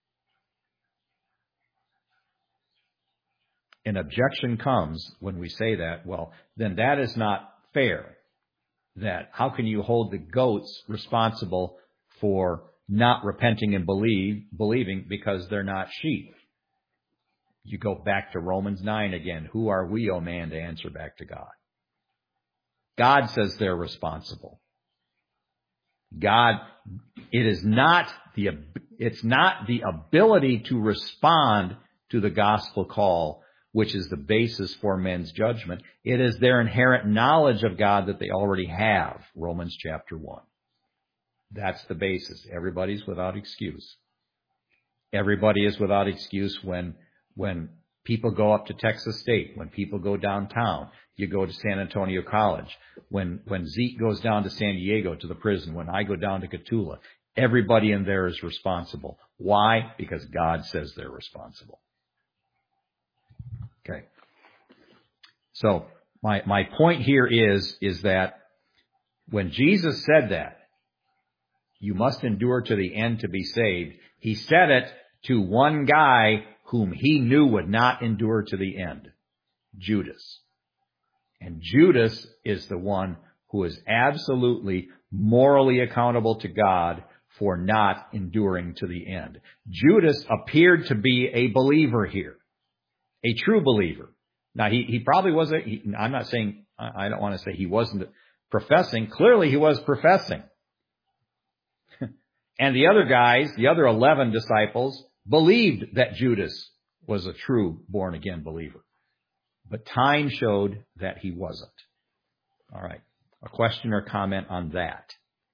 An objection comes when we say that, well, then that is not fair. That how can you hold the goats responsible for not repenting and believe, believing because they're not sheep? You go back to Romans nine again. Who are we, O man, to answer back to God? God says they're responsible. God, it is not the, it's not the ability to respond to the gospel call which is the basis for men's judgment. It is their inherent knowledge of God that they already have, Romans chapter one. That's the basis. Everybody's without excuse. Everybody is without excuse when, when people go up to Texas State, when people go downtown, you go to San Antonio College, when, when Zeke goes down to San Diego to the prison, when I go down to Catula, everybody in there is responsible. Why? Because God says they're responsible. Okay. So my, my point here is, is that when Jesus said that, you must endure to the end to be saved, he said it to one guy whom he knew would not endure to the end, Judas. And Judas is the one who is absolutely morally accountable to God for not enduring to the end. Judas appeared to be a believer here. A true believer. Now, he, he probably wasn't, he, I'm not saying, I don't want to say he wasn't professing. Clearly, he was professing. And the other guys, the other eleven disciples, believed that Judas was a true born-again believer. But time showed that he wasn't. All right. A question or comment on that?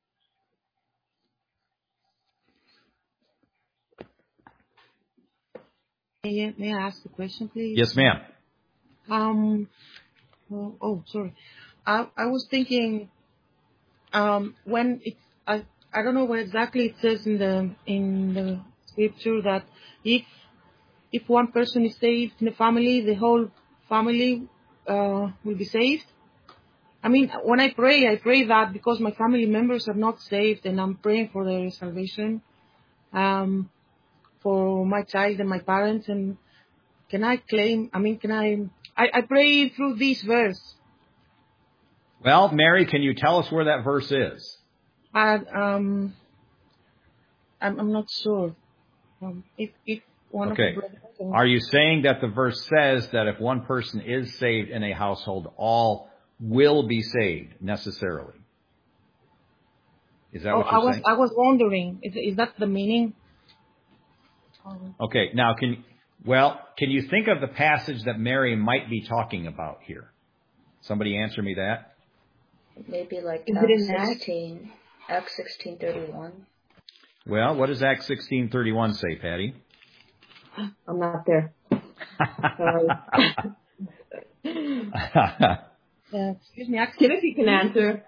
May I, may I ask a question, please? Yes, ma'am. Um. Oh, oh sorry. I I was thinking. Um. When it I I don't know what exactly it says in the in the scripture that if if one person is saved in the family, the whole family uh, will be saved. I mean, when I pray, I pray that because my family members are not saved, and I'm praying for their salvation, um, for my child and my parents. And can I claim? I mean, can I? I, I pray through this verse. Well, Mary, can you tell us where that verse is? I, um, I'm, I'm not sure. Um, if if one Okay. of the brothers can- Are you saying that the verse says that if one person is saved in a household, all will be saved necessarily? Is that Oh, what I you're was saying? I was wondering, is is that the meaning? Um, Okay. Now, can well, can you think of the passage that Mary might be talking about here? Somebody answer me that. Maybe like Is it in Acts Acts? sixteen, Acts sixteen thirty-one. Well, what does Acts sixteen thirty-one say, Patty? I'm not there. Sorry. yeah, excuse me. Acts Timothy can answer.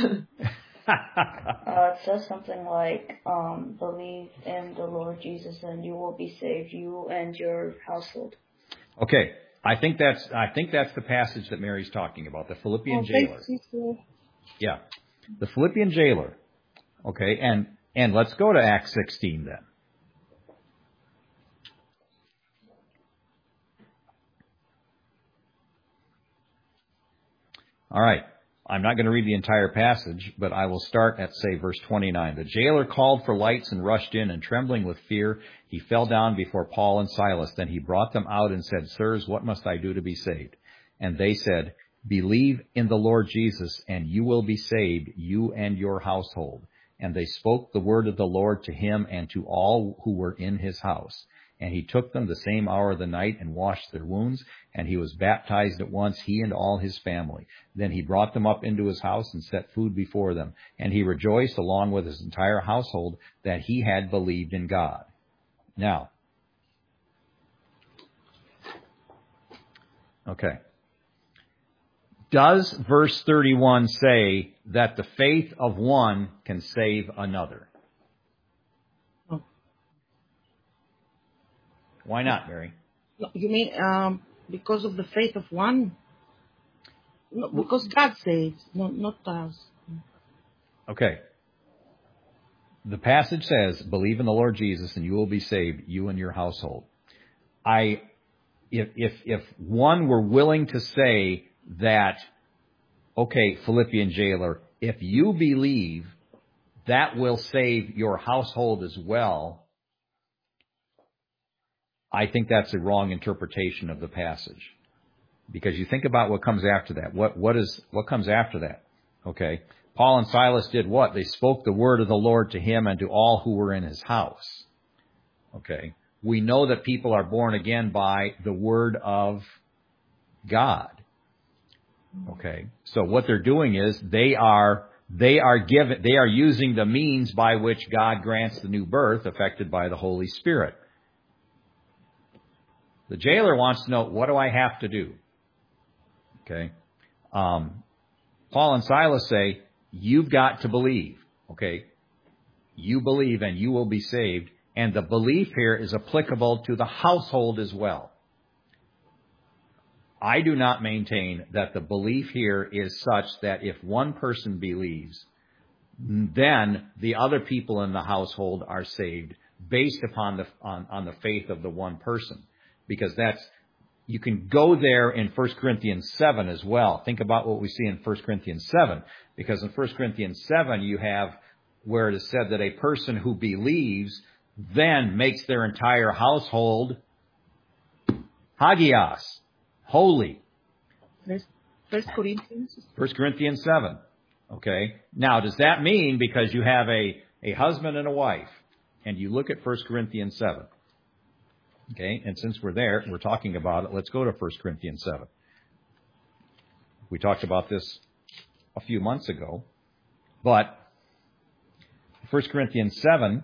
Uh, it says something like, um, believe in the Lord Jesus and you will be saved, you and your household. Okay. I think that's I think that's the passage that Mary's talking about, the Philippian Oh, jailer. thanks, sister. Yeah. The Philippian jailer. Okay, and and let's go to Acts sixteen then. All right. I'm not going to read the entire passage, but I will start at, say, verse twenty-nine. The jailer called for lights and rushed in, and trembling with fear, he fell down before Paul and Silas. Then he brought them out and said, Sirs, what must I do to be saved? And they said, Believe in the Lord Jesus, and you will be saved, you and your household. And they spoke the word of the Lord to him and to all who were in his house. And he took them the same hour of the night and washed their wounds, and he was baptized at once, he and all his family. Then he brought them up into his house and set food before them. And he rejoiced along with his entire household that he had believed in God. Now, okay. Does verse thirty-one say that the faith of one can save another? Oh. Why not, Mary? No, you mean um, because of the faith of one? No, because God saves, no, not us. Okay. The passage says, believe in the Lord Jesus and you will be saved, you and your household. I, if, if, if one were willing to say that, okay, Philippian jailer, if you believe, that will save your household as well, I think that's a wrong interpretation of the passage. Because you think about what comes after that. What, what is, what comes after that? Okay. Paul and Silas did what? They spoke the word of the Lord to him and to all who were in his house. Okay. We know that people are born again by the word of God. Okay. So what they're doing is they are, they are given, they are using the means by which God grants the new birth affected by the Holy Spirit. The jailer wants to know, what do I have to do? Okay. Um, Paul and Silas say, you've got to believe. Okay. You believe and you will be saved. And the belief here is applicable to the household as well. I do not maintain that the belief here is such that if one person believes, then the other people in the household are saved based upon the on, on the faith of the one person. Because that's, you can go there in First Corinthians seven as well. Think about what we see in First Corinthians seven. Because in First Corinthians seven, you have where it is said that a person who believes then makes their entire household hagios, holy, First, First Corinthians. First Corinthians seven. Okay. Now, does that mean because you have a, a husband and a wife, and you look at First Corinthians seven? Okay. And since we're there, we're talking about it, let's go to First Corinthians seven. We talked about this a few months ago, but First Corinthians seven,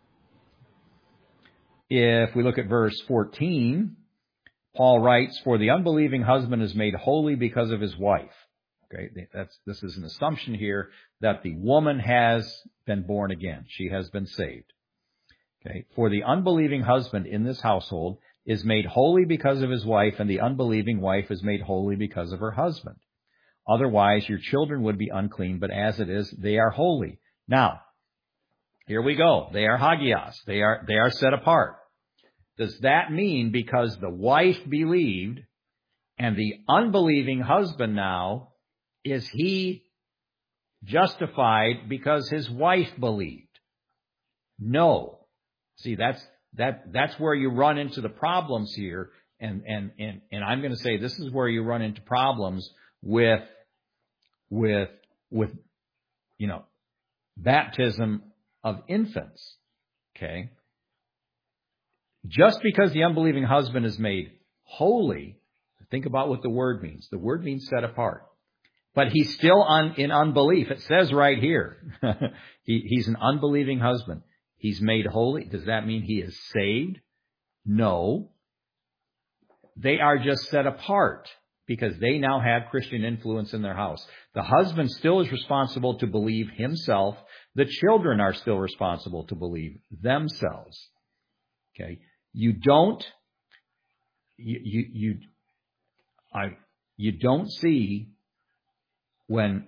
if we look at verse fourteen, Paul writes, "For the unbelieving husband is made holy because of his wife." Okay, that's, this is an assumption here that the woman has been born again. She has been saved. Okay, "For the unbelieving husband in this household is made holy because of his wife, and the unbelieving wife is made holy because of her husband. Otherwise, your children would be unclean, but as it is, they are holy." Now, here we go. They are hagios. They are, they are set apart. Does that mean because the wife believed and the unbelieving husband now, is he justified because his wife believed? No. See, that's, that, that's where you run into the problems here. And, and, and, and I'm going to say this is where you run into problems with, with, with, you know, baptism of infants. Okay. Just because the unbelieving husband is made holy, think about what the word means. The word means set apart. But he's still un, in unbelief. It says right here, he, he's an unbelieving husband. He's made holy. Does that mean he is saved? No. They are just set apart because they now have Christian influence in their house. The husband still is responsible to believe himself. The children are still responsible to believe themselves. Okay. You don't, you, you, you, I, you don't see when,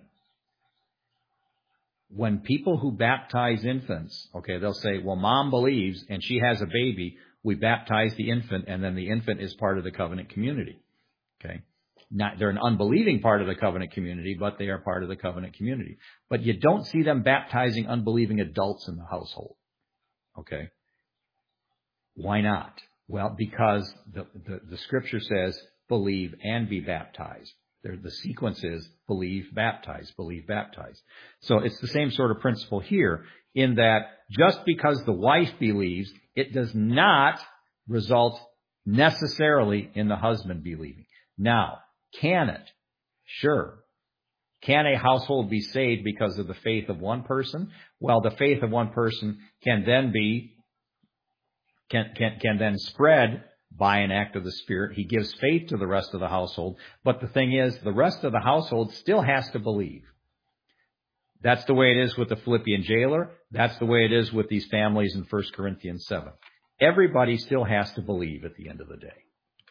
when people who baptize infants, okay, they'll say, well, mom believes and she has a baby. We baptize the infant and then the infant is part of the covenant community. Okay. Not, they're an unbelieving part of the covenant community, but they are part of the covenant community. But you don't see them baptizing unbelieving adults in the household. Okay. Why not? Well, because the, the, the scripture says believe and be baptized. There, the sequence is believe, baptize, believe, baptize. So it's the same sort of principle here in that just because the wife believes, it does not result necessarily in the husband believing. Now, can it? Sure. Can a household be saved because of the faith of one person? Well, the faith of one person can then be Can, can, can then spread by an act of the Spirit. He gives faith to the rest of the household. But the thing is, the rest of the household still has to believe. That's the way it is with the Philippian jailer. That's the way it is with these families in First Corinthians seven. Everybody still has to believe at the end of the day.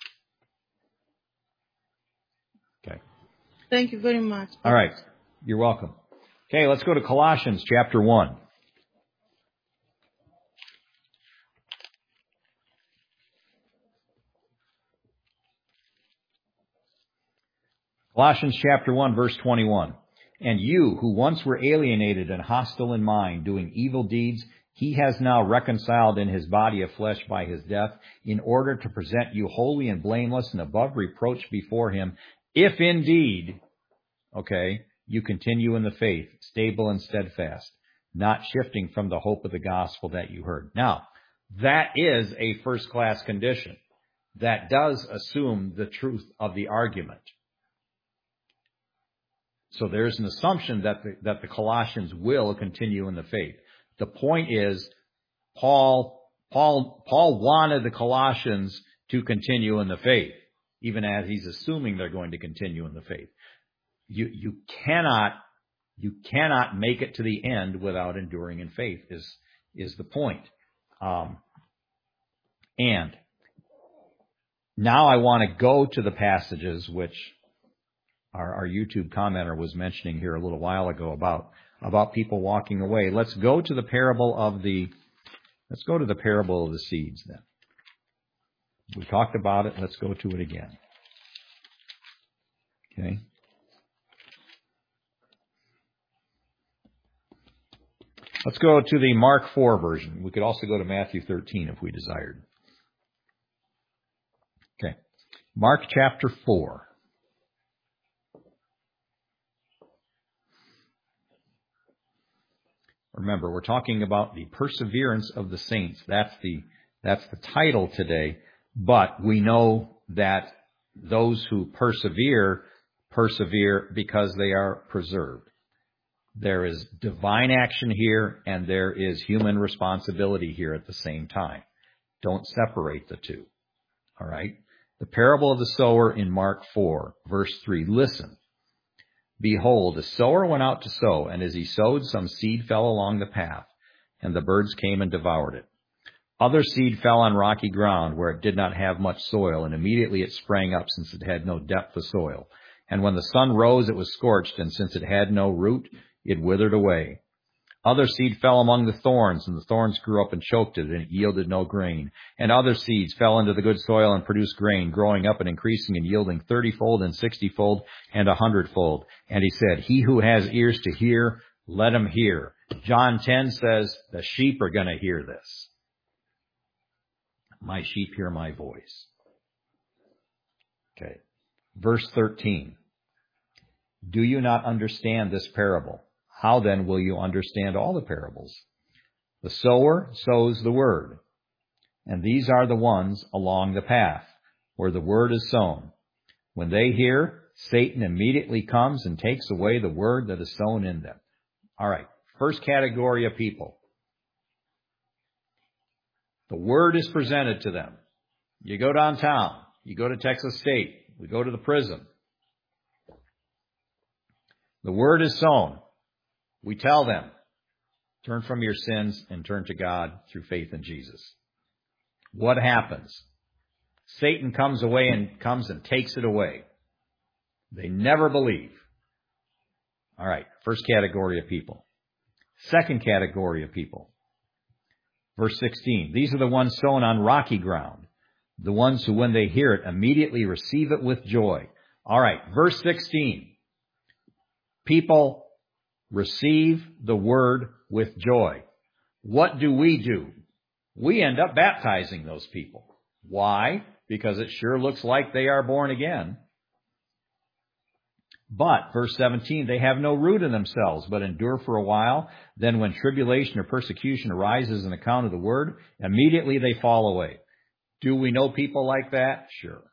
Okay. Thank you very much. All right. You're welcome. Okay, let's go to Colossians chapter one. Colossians chapter one, verse twenty-one. "And you, who once were alienated and hostile in mind, doing evil deeds, he has now reconciled in his body of flesh by his death, in order to present you holy and blameless and above reproach before him, if indeed," okay, "you continue in the faith, stable and steadfast, not shifting from the hope of the gospel that you heard." Now, that is a first-class condition. That does assume the truth of the argument. So there's an assumption that the, that the Colossians will continue in the faith. The point is, Paul, Paul, Paul wanted the Colossians to continue in the faith, even as he's assuming they're going to continue in the faith. You, you cannot, you cannot make it to the end without enduring in faith is, is the point. Um, and now I want to go to the passages which Our, our YouTube commenter was mentioning here a little while ago about, about people walking away. Let's go to the parable of the, let's go to the parable of the seeds then. We talked about it. Let's go to it again. Okay. Let's go to the Mark four version. We could also go to Matthew thirteen if we desired. Okay. Mark chapter four. Remember, we're talking about the perseverance of the saints. That's the, that's the title today. But we know that those who persevere, persevere because they are preserved. There is divine action here, and there is human responsibility here at the same time. Don't separate the two. All right? The parable of the sower in Mark four, verse three. Listen. Behold, the sower went out to sow, and as he sowed, some seed fell along the path, and the birds came and devoured it. Other seed fell on rocky ground, where it did not have much soil, and immediately it sprang up, since it had no depth of soil. And when the sun rose, it was scorched, and since it had no root, it withered away. Other seed fell among the thorns, and the thorns grew up and choked it, and it yielded no grain. And other seeds fell into the good soil and produced grain, growing up and increasing and yielding thirty-fold and sixty-fold and a hundredfold. And he said, he who has ears to hear, let him hear. John ten says, the sheep are going to hear this. My sheep hear my voice. Okay. Verse thirteen. Do you not understand this parable? How then will you understand all the parables? The sower sows the word, and these are the ones along the path where the word is sown. When they hear, Satan immediately comes and takes away the word that is sown in them. All right, first category of people. The word is presented to them. You go downtown, you go to Texas State, we go to the prison. The word is sown. We tell them, turn from your sins and turn to God through faith in Jesus. What happens? Satan comes away and comes and takes it away. They never believe. All right, first category of people. Second category of people. Verse sixteen. These are the ones sown on rocky ground. The ones who, when they hear it, immediately receive it with joy. All right, verse sixteen. People receive the word with joy. What do we do? We end up baptizing those people. Why? Because it sure looks like they are born again. But, verse seventeen, they have no root in themselves, but endure for a while. Then when tribulation or persecution arises on account of the word, immediately they fall away. Do we know people like that? Sure.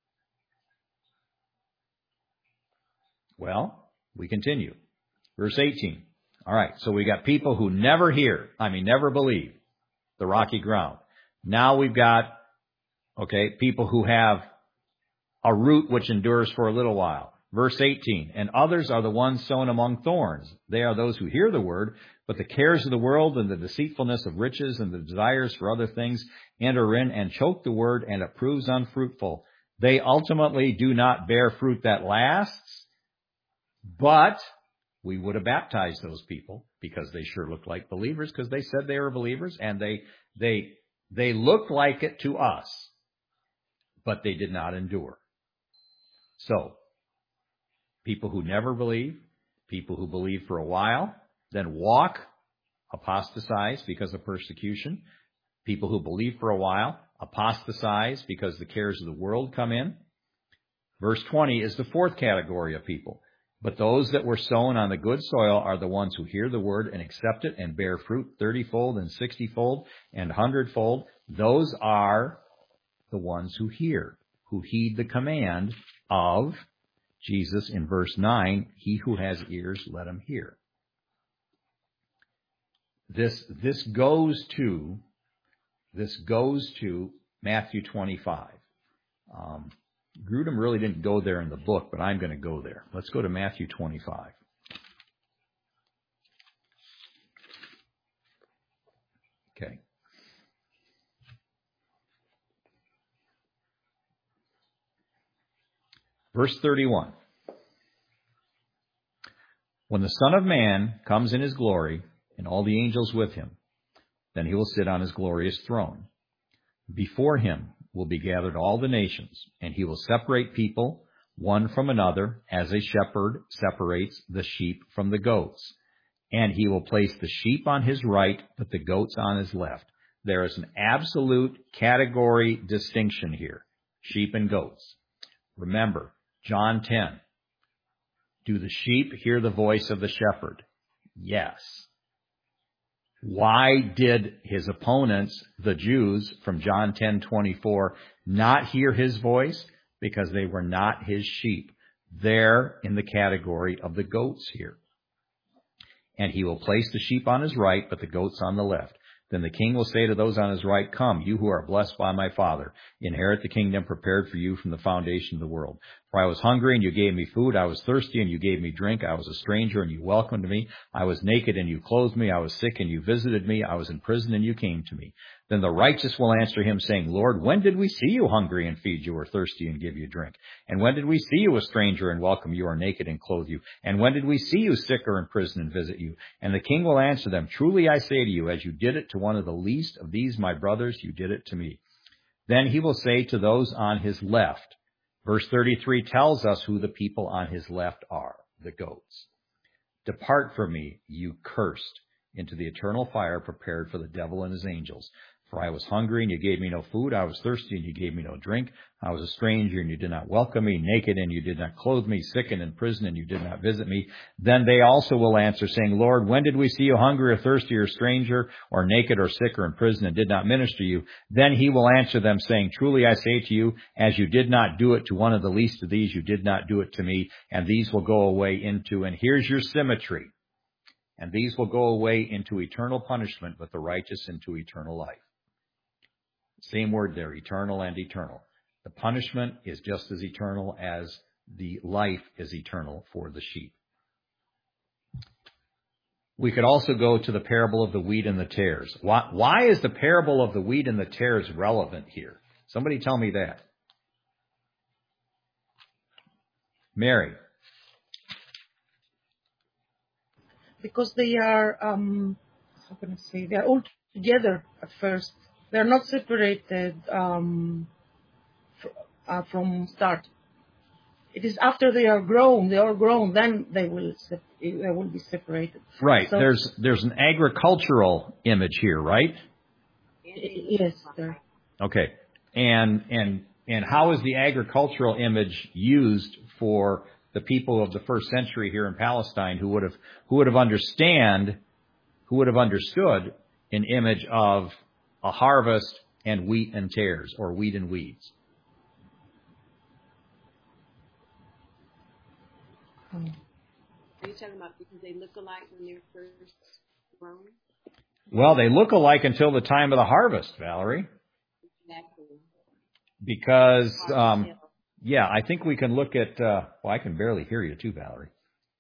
Well, we continue. Verse eighteen. All right, so we got people who never hear, I mean, never believe, the rocky ground. Now we've got, okay, people who have a root which endures for a little while. Verse eighteen, and others are the ones sown among thorns. They are those who hear the word, but the cares of the world and the deceitfulness of riches and the desires for other things enter in and choke the word, and it proves unfruitful. They ultimately do not bear fruit that lasts, but we would have baptized those people because they sure looked like believers, because they said they were believers, and they they they looked like it to us, but they did not endure. So, people who never believe, people who believe for a while, then walk, apostatize because of persecution. People who believe for a while, apostatize because the cares of the world come in. Verse twenty is the fourth category of people. But those that were sown on the good soil are the ones who hear the word and accept it and bear fruit thirty-fold and sixty-fold and hundredfold. Those are the ones who hear, who heed the command of Jesus in verse nine, he who has ears, let him hear. This, this goes to, this goes to Matthew twenty-five. Um, Grudem really didn't go there in the book, but I'm going to go there. Let's go to Matthew twenty-five. Okay. Verse thirty-one. When the Son of Man comes in his glory, and all the angels with him, then he will sit on his glorious throne. Before him will be gathered all the nations, and he will separate people one from another, as a shepherd separates the sheep from the goats. And he will place the sheep on his right, but the goats on his left. There is an absolute category distinction here, sheep and goats. Remember, John ten. Do the sheep hear the voice of the shepherd? Yes. Why did his opponents, the Jews, from John ten twenty-four, not hear his voice? Because they were not his sheep. They're in the category of the goats here. And he will place the sheep on his right, but the goats on the left. Then the king will say to those on his right, come, you who are blessed by my Father, inherit the kingdom prepared for you from the foundation of the world. For I was hungry, and you gave me food. I was thirsty, and you gave me drink. I was a stranger, and you welcomed me. I was naked, and you clothed me. I was sick, and you visited me. I was in prison, and you came to me. Then the righteous will answer him, saying, Lord, when did we see you hungry and feed you, or thirsty and give you drink? And when did we see you a stranger and welcome you, or naked and clothe you? And when did we see you sick or in prison and visit you? And the king will answer them, truly I say to you, as you did it to one of the least of these my brothers, you did it to me. Then he will say to those on his left, verse thirty-three tells us who the people on his left are, the goats. Depart from me, you cursed, into the eternal fire prepared for the devil and his angels. For I was hungry, and you gave me no food. I was thirsty, and you gave me no drink. I was a stranger, and you did not welcome me. Naked, and you did not clothe me. Sick and in prison, and you did not visit me. Then they also will answer, saying, Lord, when did we see you hungry or thirsty or stranger or naked or sick or in prison and did not minister you? Then he will answer them, saying, truly I say to you, as you did not do it to one of the least of these, you did not do it to me. And these will go away into, and here's your symmetry, and these will go away into eternal punishment, but the righteous into eternal life. Same word there, eternal and eternal. The punishment is just as eternal as the life is eternal for the sheep. We could also go to the parable of the wheat and the tares. Why, why is the parable of the wheat and the tares relevant here? Somebody tell me that. Mary. Because they are, um, how can I say, they are all together at first. They're not separated um, fr- uh, from start. It is after they are grown, they are grown, then they will sep- they will be separated. Right. So, there's there's an agricultural image here, right? yes, sir. Okay. And and and how is the agricultural image used for the people of the first century here in Palestine who would have who would have understand who would have understood an image of a harvest and wheat and tares, or wheat and weeds? Are you talking about because they look alike when they're first grown? Well, they look alike until the time of the harvest, Valerie. Exactly. Because, um, yeah, I think we can look at, uh, well, I can barely hear you too, Valerie.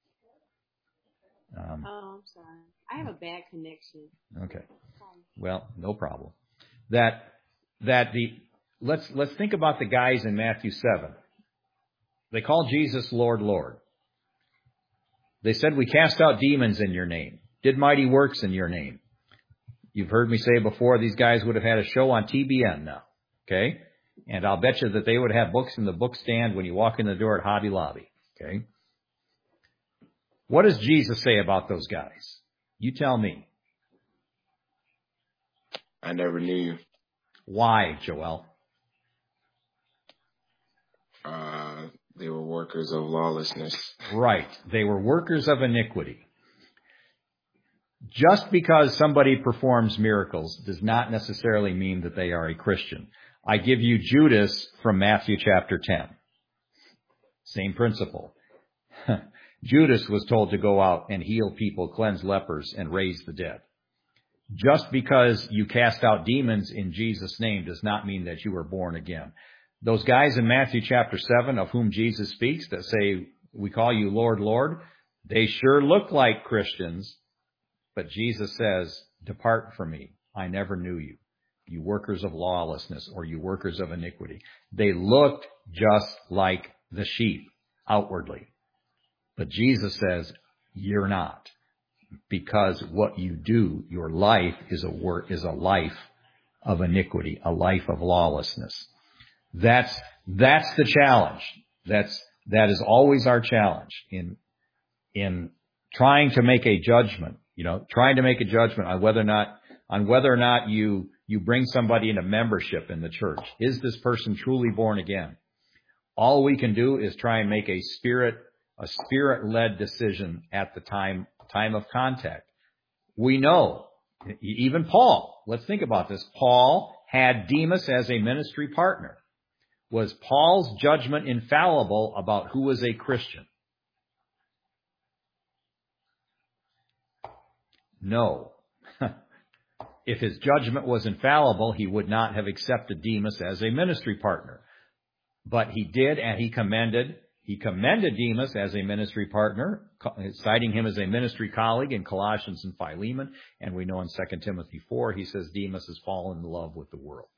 Um, oh, I'm sorry. I have a bad connection. Okay. Well, no problem. That, that the, let's, let's think about the guys in Matthew seven. They called Jesus Lord, Lord. They said, we cast out demons in your name, did mighty works in your name. You've heard me say before, these guys would have had a show on T B N now. Okay. And I'll bet you that they would have books in the book stand when you walk in the door at Hobby Lobby. Okay. What does Jesus say about those guys? You tell me. I never knew you. Why, Joel? Uh, they were workers of lawlessness. Right. They were workers of iniquity. Just because somebody performs miracles does not necessarily mean that they are a Christian. I give you Judas from Matthew chapter ten. Same principle. Judas was told to go out and heal people, cleanse lepers, and raise the dead. Just because you cast out demons in Jesus' name does not mean that you were born again. Those guys in Matthew chapter seven, of whom Jesus speaks, that say, we call you Lord, Lord, they sure look like Christians, but Jesus says, depart from me. I never knew you, you workers of lawlessness, or you workers of iniquity. They looked just like the sheep outwardly. But Jesus says, you're not. Because what you do, your life is a work, is a life of iniquity, a life of lawlessness. That's, that's the challenge. That's, that is always our challenge in, in trying to make a judgment, you know, trying to make a judgment on whether or not, on whether or not you, you bring somebody into membership in the church. Is this person truly born again? All we can do is try and make a spirit, a spirit-led decision at the time, time of contact. We know Even Paul, let's think about this. Paul had Demas as a ministry partner. Was Paul's judgment infallible about who was a Christian? No. If his judgment was infallible, he would not have accepted Demas as a ministry partner. But he did, and he commended He commended Demas as a ministry partner, citing him as a ministry colleague in Colossians and Philemon. And we know in Second Timothy four, he says Demas has fallen in love with the world.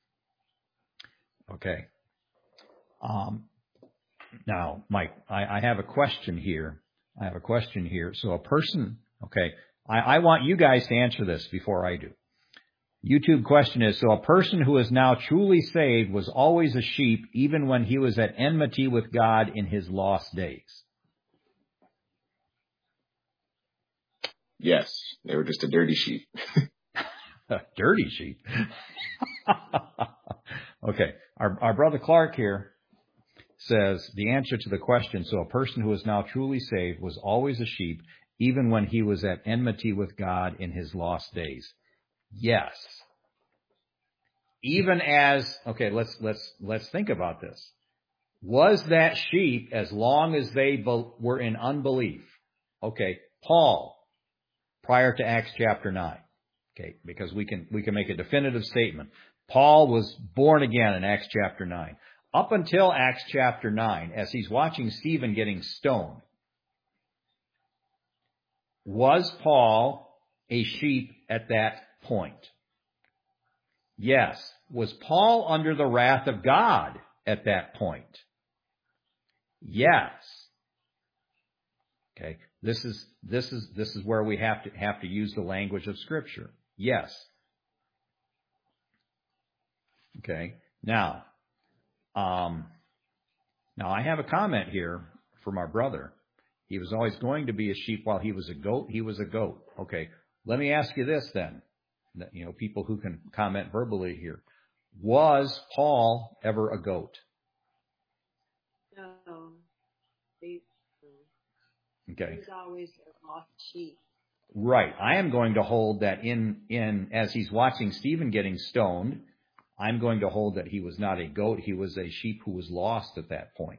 Okay. Um, now, Mike, I, I have a question here. I have a question here. So a person, okay, I, I want you guys to answer this before I do. YouTube question is, so a person who is now truly saved was always a sheep even when he was at enmity with God in his lost days? Yes, they were just a dirty sheep. A dirty sheep? Okay, our, our brother Clark here says the answer to the question, so a person who is now truly saved was always a sheep even when he was at enmity with God in his lost days. Yes. Even as, okay, let's, let's, let's think about this. Was that sheep as long as they be, were in unbelief? Okay, Paul, prior to Acts chapter nine. Okay, because we can, we can make a definitive statement. Paul was born again in Acts chapter nine. Up until Acts chapter nine, as he's watching Stephen getting stoned, was Paul a sheep at that point? Yes. Was Paul under the wrath of God at that point? Yes. Okay. This is, this is, this is where we have to, have to use the language of Scripture. Yes. Okay. Now, um, now I have a comment here from our brother. He was always going to be a sheep while he was a goat. He was a goat. Okay. Let me ask you this then. You know, people who can comment verbally here. Was Paul ever a goat? No. Okay. He was always a lost sheep. Right. I am going to hold that in, in, as he's watching Stephen getting stoned, I'm going to hold that he was not a goat. He was a sheep who was lost at that point.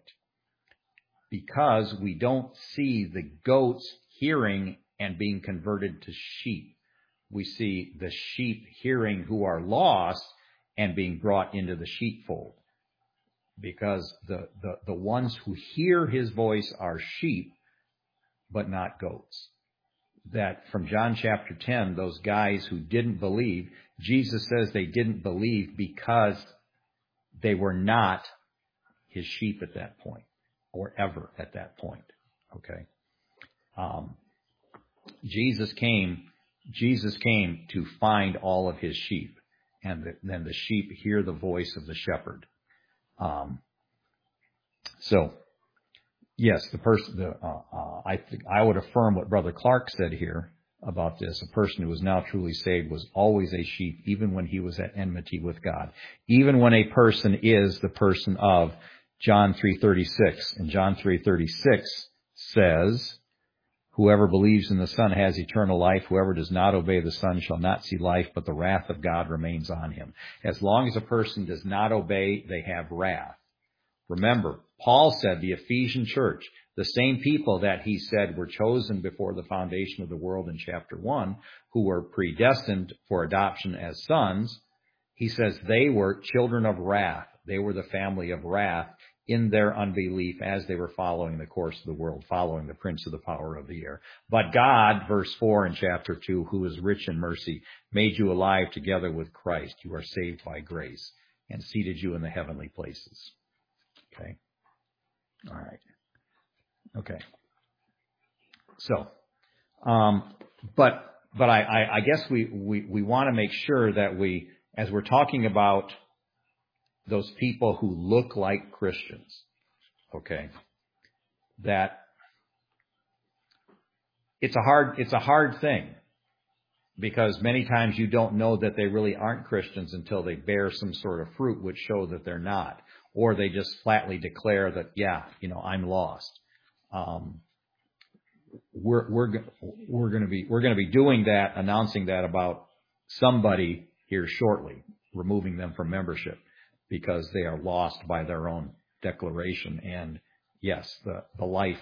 Because we don't see the goats hearing and being converted to sheep. We see the sheep hearing who are lost and being brought into the sheepfold. Because the, the, the ones who hear his voice are sheep, but not goats. That from John chapter ten, those guys who didn't believe, Jesus says they didn't believe because they were not his sheep at that point, or ever at that point. Okay. Um, Jesus came, Jesus came to find all of his sheep, and the, then the sheep hear the voice of the shepherd. Um, so, yes, the person, the, uh, uh, I think I would affirm what Brother Clark said here about this. A person who was now truly saved was always a sheep, even when he was at enmity with God. Even when a person is the person of John three thirty-six. And John three thirty-six says, whoever believes in the Son has eternal life. Whoever does not obey the Son shall not see life, but the wrath of God remains on him. As long as a person does not obey, they have wrath. Remember, Paul said, the Ephesian church, the same people that he said were chosen before the foundation of the world in chapter one, who were predestined for adoption as sons, he says they were children of wrath. They were the family of wrath in their unbelief as they were following the course of the world, following the prince of the power of the air. But God, verse four in chapter two, who is rich in mercy, made you alive together with Christ. You are saved by grace and seated you in the heavenly places. Okay. All right. Okay. So, um, but, but I, I, I guess we, we, we want to make sure that we, as we're talking about those people who look like Christians, okay, that it's a hard, it's a hard thing, because many times you don't know that they really aren't Christians until they bear some sort of fruit which show that they're not, or they just flatly declare that, yeah, you know, I'm lost. Um, we're we're we're going to be we're going to be doing that, announcing that about somebody here shortly, removing them from membership because they are lost by their own declaration. And yes, the the life,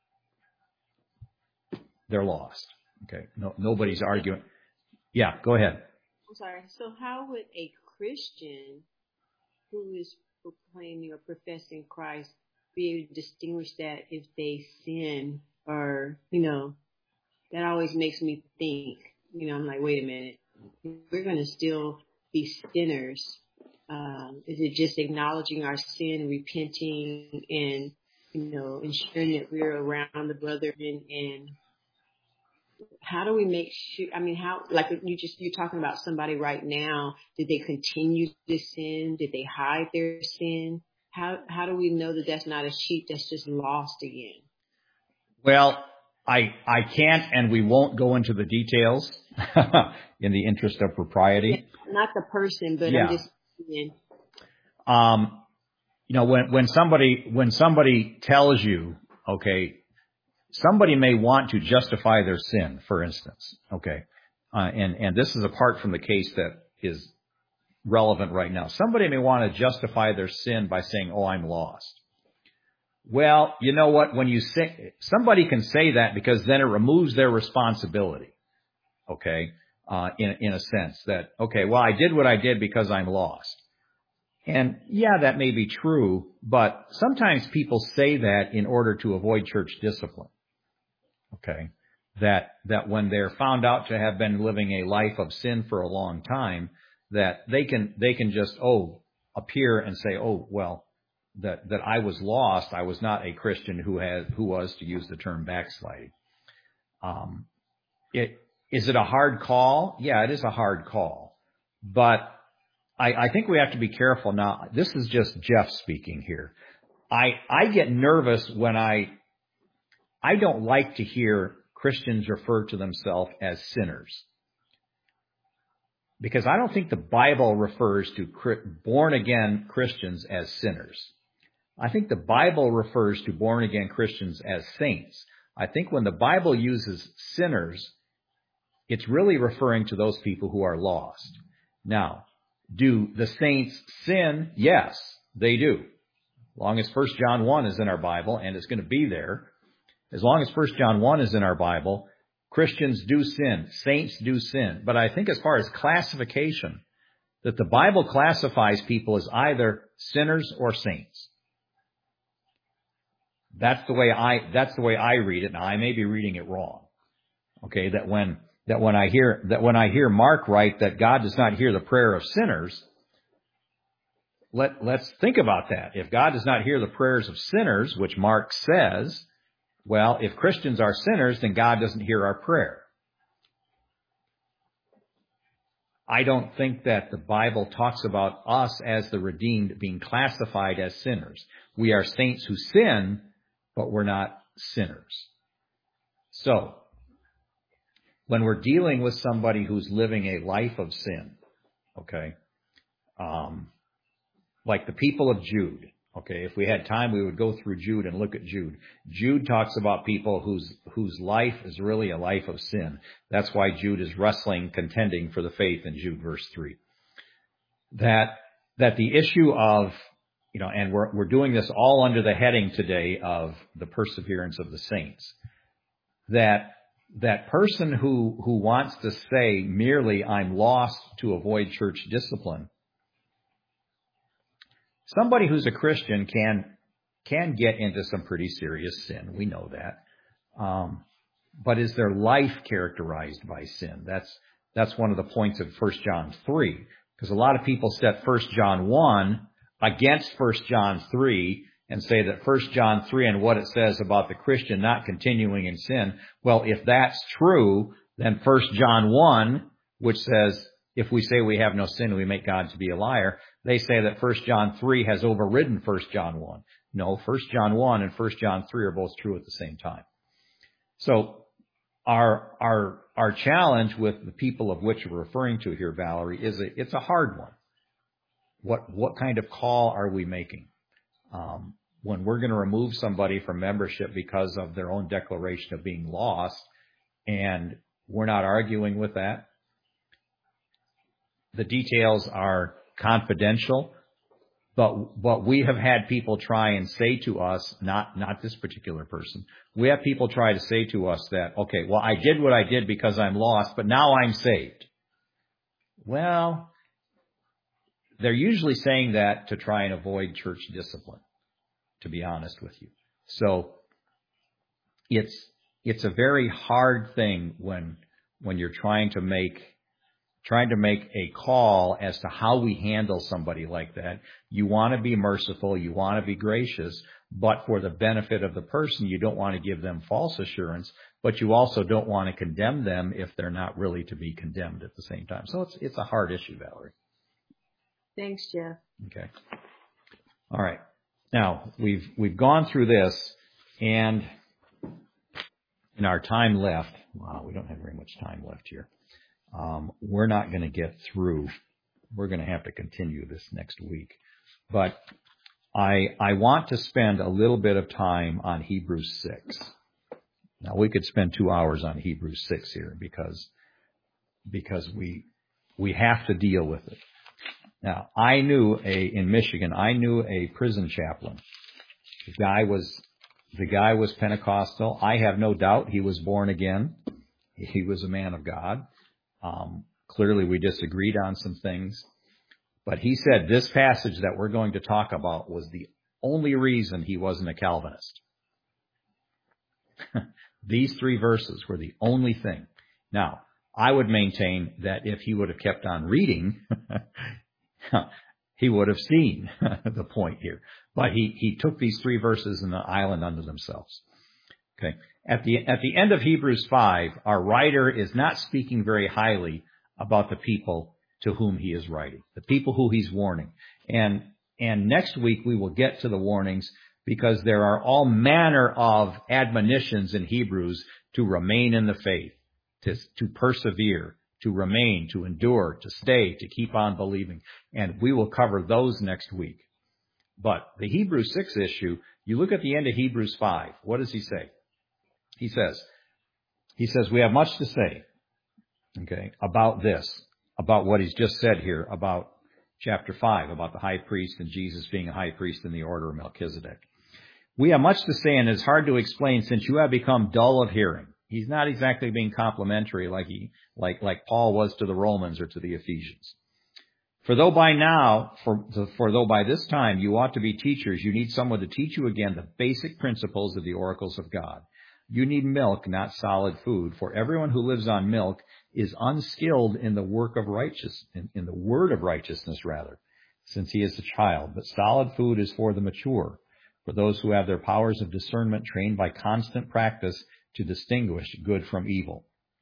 they're lost. Okay, no, nobody's arguing. Yeah, go ahead. I'm sorry. So how would a Christian who is proclaiming or professing Christ be able to distinguish that if they sin? Or, you know, that always makes me think, you know, I'm like, wait a minute, we're going to still be sinners. Um, is it just acknowledging our sin, repenting, and, you know, ensuring that we're around the brethren? And how do we make sure, I mean, how, like you just, you're talking about somebody right now, did they continue to sin? Did they hide their sin? How, how do we know that that's not a sheep that's just lost again? Well, I I can't and we won't go into the details in the interest of propriety. Yeah, not the person, but yeah. I'm just saying. Um, you know, when when somebody when somebody tells you, okay, somebody may want to justify their sin, for instance, okay, uh, and and this is apart from the case that is relevant right now. Somebody may want to justify their sin by saying, "Oh, I'm lost." Well, you know what? When you say, somebody can say that because then it removes their responsibility. Okay. Uh, in, in a sense that, okay, well, I did what I did because I'm lost. And yeah, that may be true, but sometimes people say that in order to avoid church discipline. Okay. That, that when they're found out to have been living a life of sin for a long time, that they can, they can just, oh, appear and say, oh, well, that, that I was lost. I was not a Christian who has, who was, to use the term, backsliding. Um, it, is it a hard call? Yeah, it is a hard call. But I, I think we have to be careful now. This is just Jeff speaking here. I, I get nervous when I, I don't like to hear Christians refer to themselves as sinners. Because I don't think the Bible refers to born-again Christians as sinners. I think the Bible refers to born-again Christians as saints. I think when the Bible uses sinners, it's really referring to those people who are lost. Now, do the saints sin? Yes, they do. As long as First John one is in our Bible, and it's going to be there, as long as First John one is in our Bible, Christians do sin. Saints do sin. But I think as far as classification, that the Bible classifies people as either sinners or saints. That's the way I, that's the way I read it. Now, I may be reading it wrong. Okay, that when, that when I hear, that when I hear Mark write that God does not hear the prayer of sinners, let, let's think about that. If God does not hear the prayers of sinners, which Mark says, well, if Christians are sinners, then God doesn't hear our prayer. I don't think that the Bible talks about us as the redeemed being classified as sinners. We are saints who sin, but we're not sinners. So, when we're dealing with somebody who's living a life of sin, okay, um, like the people of Jude, okay, if we had time, we would go through Jude and look at Jude. Jude talks about people whose whose life is really a life of sin. That's why Jude is wrestling, contending for the faith in Jude verse three. That that the issue of, you know, and we're we're doing this all under the heading today of the perseverance of the saints. That that person who who wants to say merely I'm lost to avoid church discipline. Somebody who's a Christian can can get into some pretty serious sin. We know that. Um, but is their life characterized by sin? That's that's one of the points of First John three. Because a lot of people set First John one against First John three and say that First John three and what it says about the Christian not continuing in sin. Well, if that's true, then First John one, which says, if we say we have no sin, we make God to be a liar, they say that First John three has overridden First John one. No, First John one and First John three are both true at the same time. So our our our challenge with the people of which we're referring to here, Valerie, is a, it's a hard one. What what kind of call are we making? Um, when we're going to remove somebody from membership because of their own declaration of being lost, and we're not arguing with that. The details are confidential, but but we have had people try and say to us, not not this particular person, we have people try to say to us that, okay, well, I did what I did because I'm lost, but now I'm saved. Well, they're usually saying that to try and avoid church discipline, to be honest with you. So it's it's a very hard thing when when you're trying to make trying to make a call as to how we handle somebody like that. You want to be merciful, you want to be gracious, but for the benefit of the person, you don't want to give them false assurance, but you also don't want to condemn them if they're not really to be condemned at the same time. So it's it's a hard issue, Valerie. Thanks, Jeff. Okay. All right. Now, we've we've gone through this, and in our time left, wow, we don't have very much time left here. Um, we're not going to get through. We're going to have to continue this next week. But I I want to spend a little bit of time on Hebrews six. Now, we could spend two hours on Hebrews six here because because we we have to deal with it. Now, I knew a in Michigan, I knew a prison chaplain. The guy was the guy was Pentecostal. I have no doubt he was born again. He was a man of God. Um, clearly, we disagreed on some things. But he said this passage that we're going to talk about was the only reason he wasn't a Calvinist. These three verses were the only thing. Now, I would maintain that if he would have kept on reading, he would have seen the point here. But he, he took these three verses in the island unto themselves. Okay. At the, at the end of Hebrews five, our writer is not speaking very highly about the people to whom he is writing, the people who he's warning. And, and next week we will get to the warnings because there are all manner of admonitions in Hebrews to remain in the faith, to, to persevere, to remain, to endure, to stay, to keep on believing. And we will cover those next week. But the Hebrews six issue, you look at the end of Hebrews five, what does he say? He says, he says, we have much to say, okay, about this, about what he's just said here, about chapter five, about the high priest and Jesus being a high priest in the order of Melchizedek. We have much to say, and it's hard to explain since you have become dull of hearing. He's not exactly being complimentary like he, like, like Paul was to the Romans or to the Ephesians. For though by now, for, for though by this time you ought to be teachers, you need someone to teach you again the basic principles of the oracles of God. You need milk, not solid food, for everyone who lives on milk is unskilled in the work of righteousness, in, in the word of righteousness rather, since he is a child. But solid food is for the mature, for those who have their powers of discernment trained by constant practice to distinguish good from evil.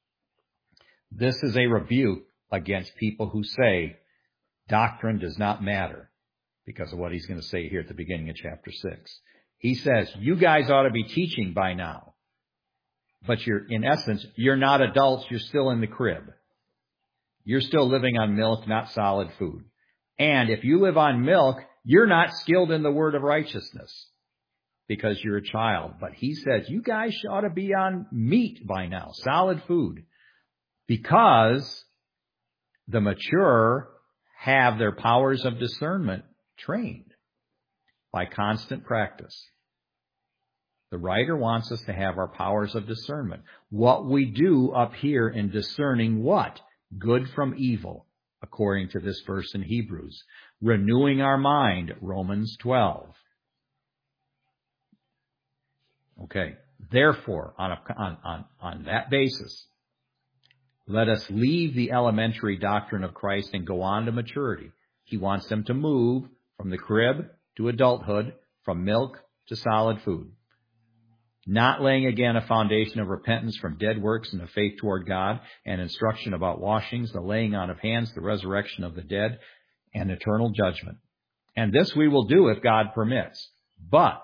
This is a rebuke against people who say doctrine does not matter, because of what he's going to say here at the beginning of chapter six. He says, you guys ought to be teaching by now. But you're, in essence, you're not adults. You're still in the crib. You're still living on milk, not solid food. And if you live on milk, you're not skilled in the word of righteousness because you're a child. But he says, you guys ought to be on meat by now, solid food, because the mature have their powers of discernment trained by constant practice. The writer wants us to have our powers of discernment. What we do up here in discerning what? Good from evil, according to this verse in Hebrews. Renewing our mind, Romans twelve. Okay, therefore, on, a, on, on, on that basis, let us leave the elementary doctrine of Christ and go on to maturity. He wants them to move from the crib to adulthood, from milk to solid food. Not laying again a foundation of repentance from dead works and of faith toward God, and instruction about washings, the laying on of hands, the resurrection of the dead, and eternal judgment. And this we will do if God permits. But,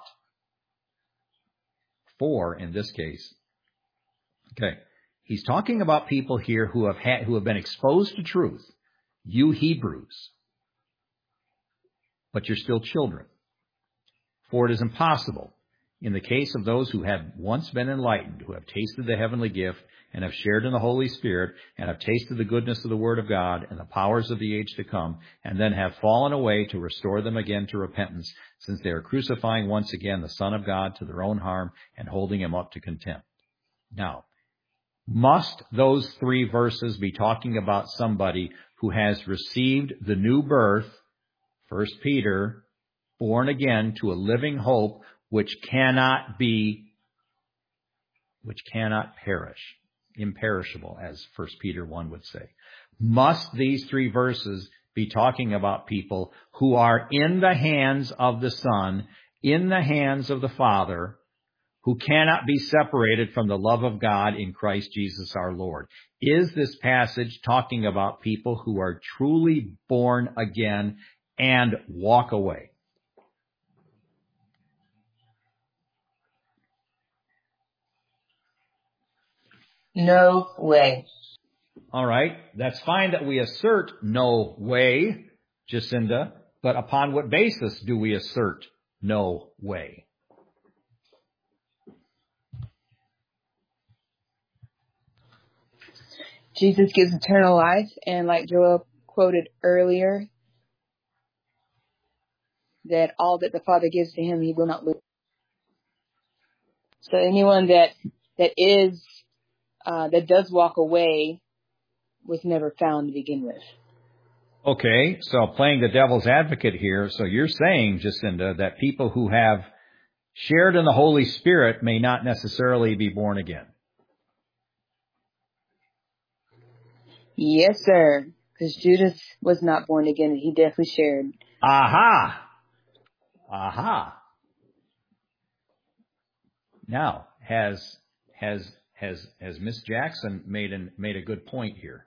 for, in this case, okay, he's talking about people here who have had, who have been exposed to truth. You Hebrews. But you're still children. For it is impossible, in the case of those who have once been enlightened, who have tasted the heavenly gift, and have shared in the Holy Spirit, and have tasted the goodness of the Word of God and the powers of the age to come, and then have fallen away, to restore them again to repentance, since they are crucifying once again the Son of God to their own harm and holding him up to contempt. Now, must those three verses be talking about somebody who has received the new birth, First Peter, born again to a living hope which cannot be, which cannot perish, imperishable, as First Peter one would say? Must these three verses be talking about people who are in the hands of the Son, in the hands of the Father, who cannot be separated from the love of God in Christ Jesus our Lord? Is this passage talking about people who are truly born again and walk away? No way. All right, that's fine that we assert no way, Jacinda, but upon what basis do we assert no way? Jesus gives eternal life, and like Joel quoted earlier, that all that the Father gives to him, he will not lose. So anyone that that is uh, that does walk away was never found to begin with. Okay, so playing the devil's advocate here, so you're saying, Jacinda, that people who have shared in the Holy Spirit may not necessarily be born again. Yes, sir. Because Judas was not born again. He definitely shared. Aha! Aha! Now, has has has has Miss Jackson made an made a good point here?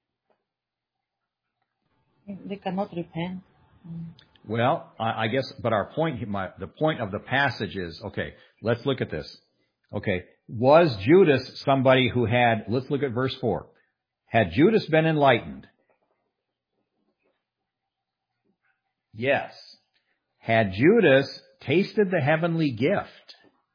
They cannot repent. Well, I, I guess, but our point, my, the point of the passage is, okay, let's look at this. Okay, was Judas somebody who had, let's look at verse four. Had Judas been enlightened? Yes. Had Judas tasted the heavenly gift?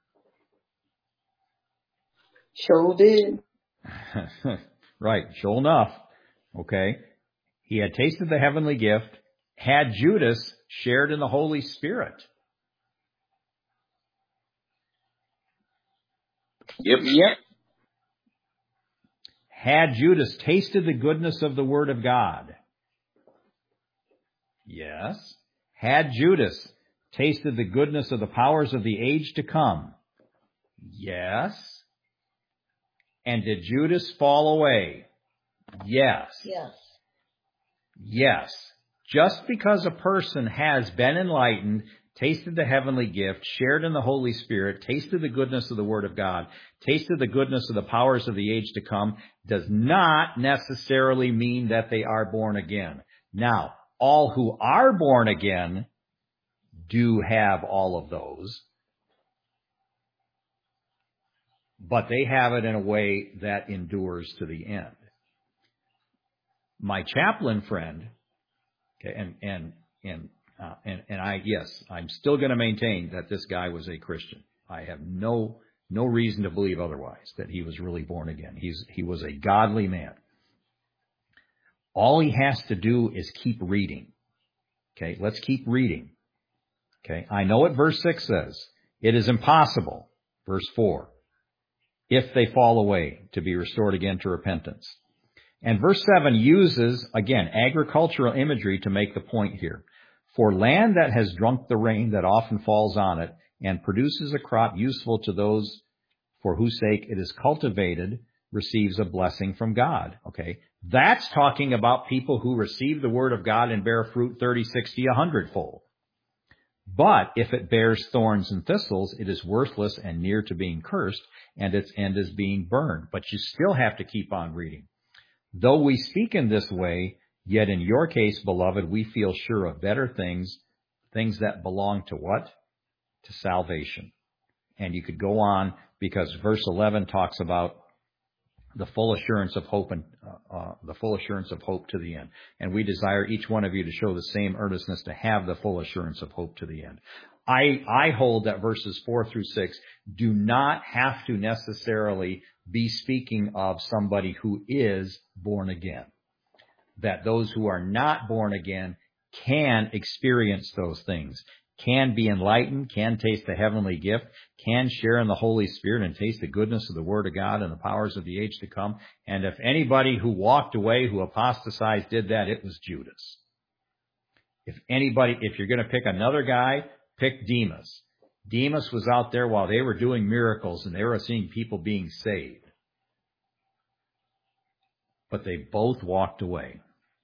Sure did. Right, sure enough. Okay. He had tasted the heavenly gift. Had Judas shared in the Holy Spirit? Yep. Yep. Had Judas tasted the goodness of the Word of God? Yes. Had Judas tasted the goodness of the powers of the age to come? Yes. And did Judas fall away? Yes. Yes. Yes. Just because a person has been enlightened, tasted the heavenly gift, shared in the Holy Spirit, tasted the goodness of the Word of God, tasted the goodness of the powers of the age to come, does not necessarily mean that they are born again. Now, all who are born again do have all of those, but they have it in a way that endures to the end. My chaplain friend, okay, and and and uh, and and I, yes, I'm still going to maintain that this guy was a Christian. I have no no reason to believe otherwise, that he was really born again. He's he was a godly man. All he has to do is keep reading. Okay, let's keep reading. Okay, I know what verse six says. It is impossible, verse four, if they fall away, to be restored again to repentance. And verse seven uses, again, agricultural imagery to make the point here. For land that has drunk the rain that often falls on it and produces a crop useful to those for whose sake it is cultivated receives a blessing from God. Okay, that's talking about people who receive the word of God and bear fruit thirty, sixty, a hundredfold. But if it bears thorns and thistles, it is worthless and near to being cursed, and its end is being burned. But you still have to keep on reading. Though we speak in this way, yet in your case, beloved, we feel sure of better things, things that belong to what? To salvation. And you could go on, because verse eleven talks about the full assurance of hope and uh, uh, the full assurance of hope to the end. And we desire each one of you to show the same earnestness to have the full assurance of hope to the end. I, I hold that verses four through six do not have to necessarily be speaking of somebody who is born again. That those who are not born again can experience those things, can be enlightened, can taste the heavenly gift, can share in the Holy Spirit and taste the goodness of the Word of God and the powers of the age to come. And if anybody who walked away, who apostatized, did that, it was Judas. If anybody, if you're going to pick another guy, pick Demas. Demas was out there while they were doing miracles and they were seeing people being saved. But they both walked away.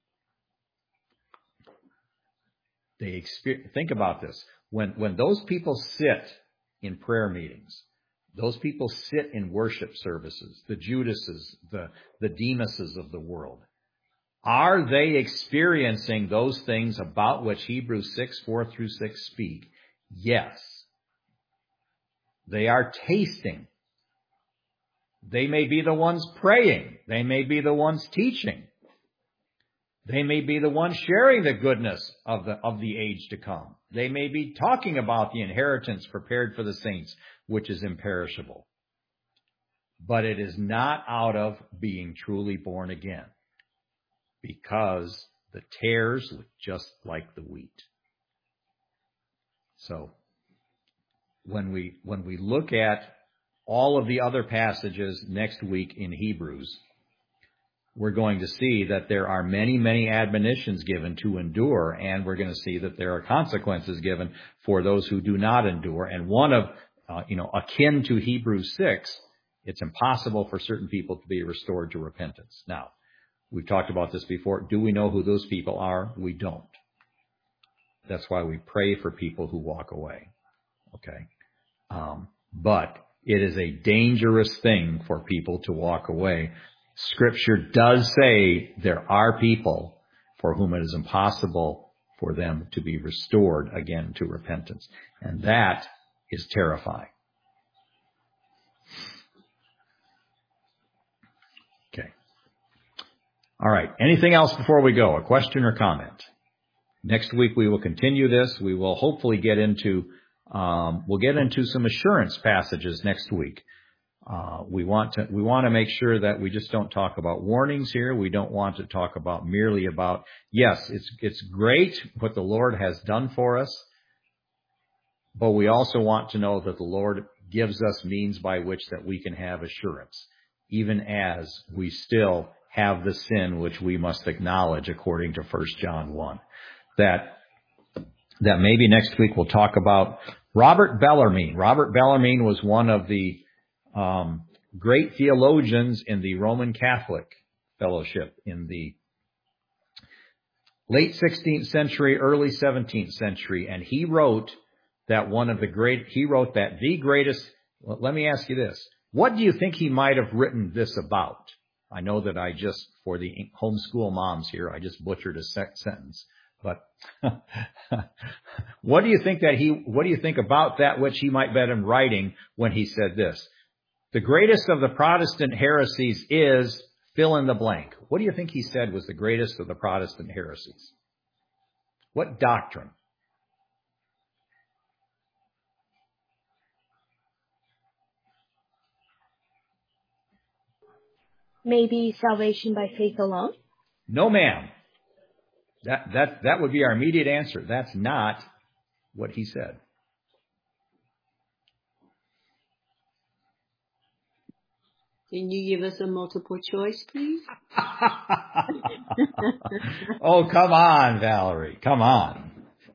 They experience, think about this. When, when those people sit in prayer meetings, those people sit in worship services, the Judases, the, the Demases of the world, are they experiencing those things about which Hebrews six, four through six speak? Yes. They are tasting. They may be the ones praying. They may be the ones teaching. They may be the ones sharing the goodness of the, of the age to come. They may be talking about the inheritance prepared for the saints, which is imperishable. But it is not out of being truly born again, because the tares look just like the wheat. So when we, when we look at all of the other passages next week in Hebrews, we're going to see that there are many, many admonitions given to endure, and we're going to see that there are consequences given for those who do not endure. And one of, uh, you know, akin to Hebrews six, it's impossible for certain people to be restored to repentance. Now, we've talked about this before. Do we know who those people are? We don't. That's why we pray for people who walk away. Okay? Um, but it is a dangerous thing for people to walk away. Scripture does say there are people for whom it is impossible for them to be restored again to repentance. And that is terrifying. Okay. All right. Anything else before we go? A question or comment? Next week we will continue this. We will hopefully get into, um, we'll get into some assurance passages next week. Uh, we want to, we want to make sure that we just don't talk about warnings here. We don't want to talk about merely about, yes, it's, it's great what the Lord has done for us, but we also want to know that the Lord gives us means by which that we can have assurance, even as we still have the sin which we must acknowledge according to First John one. That, that maybe next week we'll talk about Robert Bellarmine. Robert Bellarmine was one of the Um, great theologians in the Roman Catholic Fellowship in the late sixteenth century, early seventeenth century, and he wrote that one of the great, he wrote that the greatest, well, let me ask you this. What do you think he might have written this about? I know that I just, for the homeschool moms here, I just butchered a sentence, but what do you think that he, what do you think about that which he might have been writing when he said this? The greatest of the Protestant heresies is fill in the blank. What do you think he said was the greatest of the Protestant heresies? What doctrine? Maybe salvation by faith alone? No, ma'am. That, that, that would be our immediate answer. That's not what he said. Can you give us a multiple choice, please? Oh, come on, Valerie. Come on.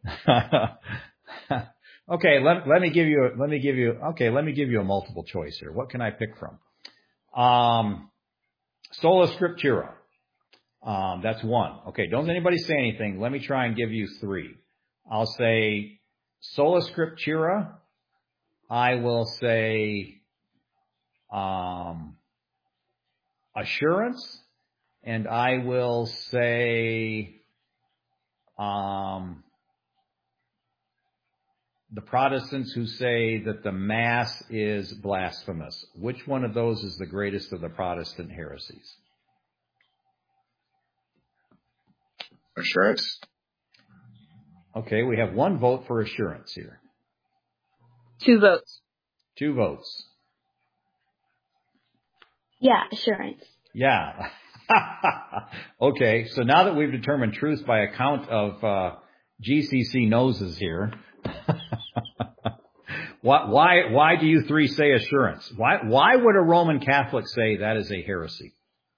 Okay, let, let me give you, let me give you, okay, let me give you a multiple choice here. What can I pick from? Um, Sola Scriptura. Um, that's one. Okay, don't anybody say anything. Let me try and give you three. I'll say Sola Scriptura. I will say, um, assurance, and I will say um, the Protestants who say that the Mass is blasphemous. Which one of those is the greatest of the Protestant heresies? Assurance. Okay, we have one vote for assurance here. Two votes. Two votes. Yeah, assurance. Yeah. Okay, so now that we've determined truth by account of uh, G C C noses here, why, why why do you three say assurance? Why why would a Roman Catholic say that is a heresy?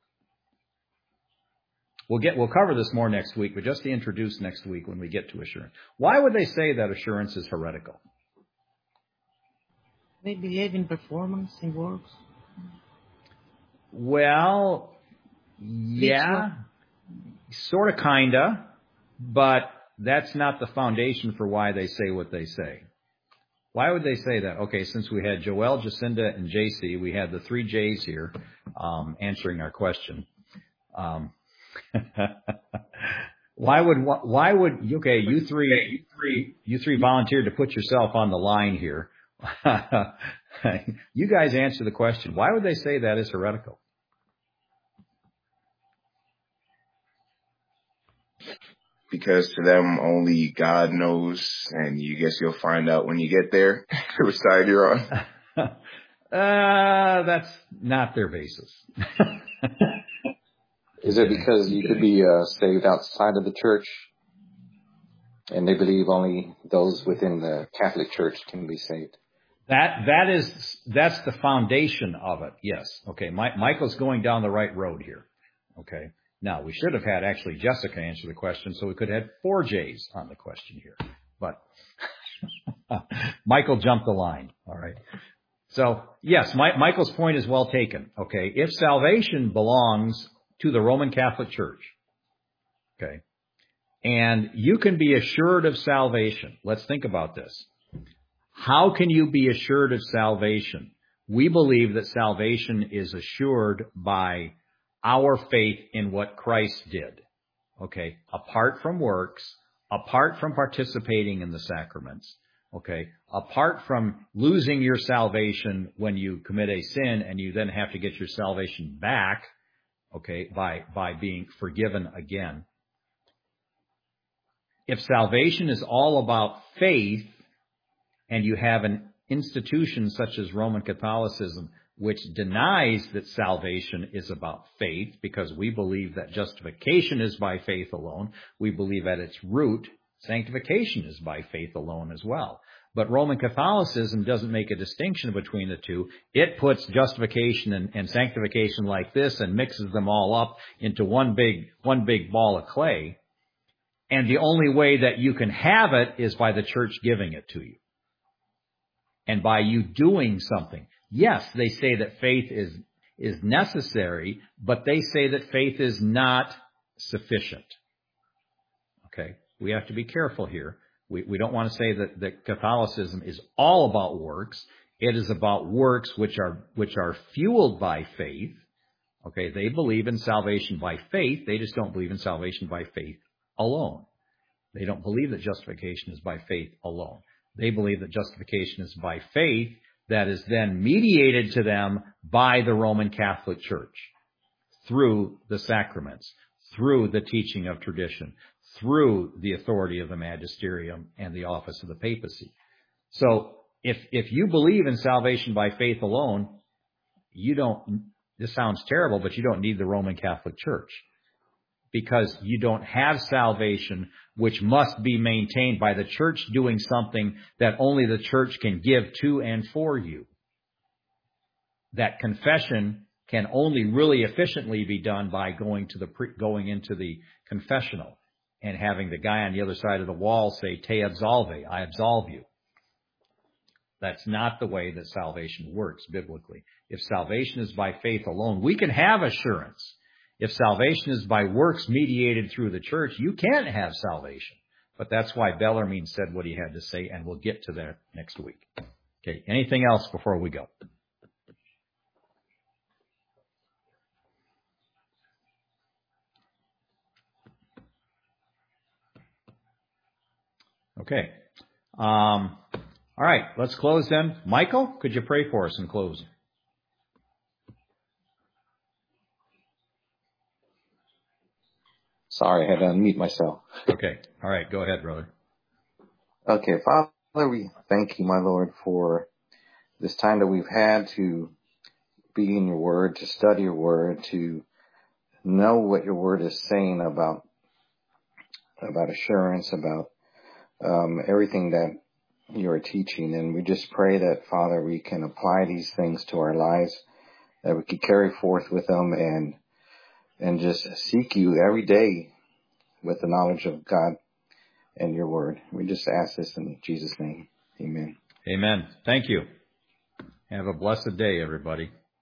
We'll get we'll cover this more next week, but just to introduce next week when we get to assurance. Why would they say that assurance is heretical? They believe in performance and works. Well, yeah, sort of, kinda, but that's not the foundation for why they say what they say. Why would they say that? Okay, since we had Joel, Jacinda, and J C, we had the three J's here um, answering our question. Um, why would why would okay? You three, you three volunteered to put yourself on the line here. You guys answer the question. Why would they say that is heretical? Because to them, only God knows, and you guess you'll find out when you get there which side you're on. uh, that's not their basis. Is it because you could be uh, saved outside of the church, and they believe only those within the Catholic Church can be saved? That that is that's the foundation of it. Yes. Okay. My, Michael's going down the right road here. Okay. Now we should have had actually Jessica answer the question, so we could have had four J's on the question here. But Michael jumped the line. All right. So yes, my, Michael's point is well taken. Okay. If salvation belongs to the Roman Catholic Church, okay, and you can be assured of salvation. Let's think about this. How can you be assured of salvation? We believe that salvation is assured by our faith in what Christ did. Okay, apart from works, apart from participating in the sacraments, okay, apart from losing your salvation when you commit a sin and you then have to get your salvation back, okay, by, by being forgiven again. If salvation is all about faith, and you have an institution such as Roman Catholicism, which denies that salvation is about faith, because we believe that justification is by faith alone. We believe at its root, sanctification is by faith alone as well. But Roman Catholicism doesn't make a distinction between the two. It puts justification and, and sanctification like this and mixes them all up into one big, one big ball of clay. And the only way that you can have it is by the church giving it to you. And by you doing something. Yes, they say that faith is, is necessary, but they say that faith is not sufficient. Okay? We have to be careful here. We, we don't want to say that, that Catholicism is all about works. It is about works which are, which are fueled by faith. Okay? They believe in salvation by faith. They just don't believe in salvation by faith alone. They don't believe that justification is by faith alone. They believe that justification is by faith that is then mediated to them by the Roman Catholic Church through the sacraments, through the teaching of tradition, through the authority of the magisterium and the office of the papacy. So if, if you believe in salvation by faith alone, you don't, this sounds terrible, but you don't need the Roman Catholic Church. Because you don't have salvation, which must be maintained by the church doing something that only the church can give to and for you. That confession can only really efficiently be done by going to the going into the confessional and having the guy on the other side of the wall say, "Te absolve," I absolve you. That's not the way that salvation works biblically. If salvation is by faith alone, we can have assurance. If salvation is by works mediated through the church, you can't have salvation. But that's why Bellarmine said what he had to say, and we'll get to that next week. Okay, anything else before we go? Okay. Um, all right, let's close then. Michael, could you pray for us in closing? Sorry, I had to unmute myself. Okay. All right. Go ahead, brother. Okay. Father, Father, we thank you, my Lord, for this time that we've had to be in your word, to study your word, to know what your word is saying about about assurance, about um, everything that you are teaching. And we just pray that, Father, we can apply these things to our lives, that we can carry forth with them and and just seek you every day with the knowledge of God and your word. We just ask this in Jesus' name. Amen. Amen. Thank you. Have a blessed day, everybody.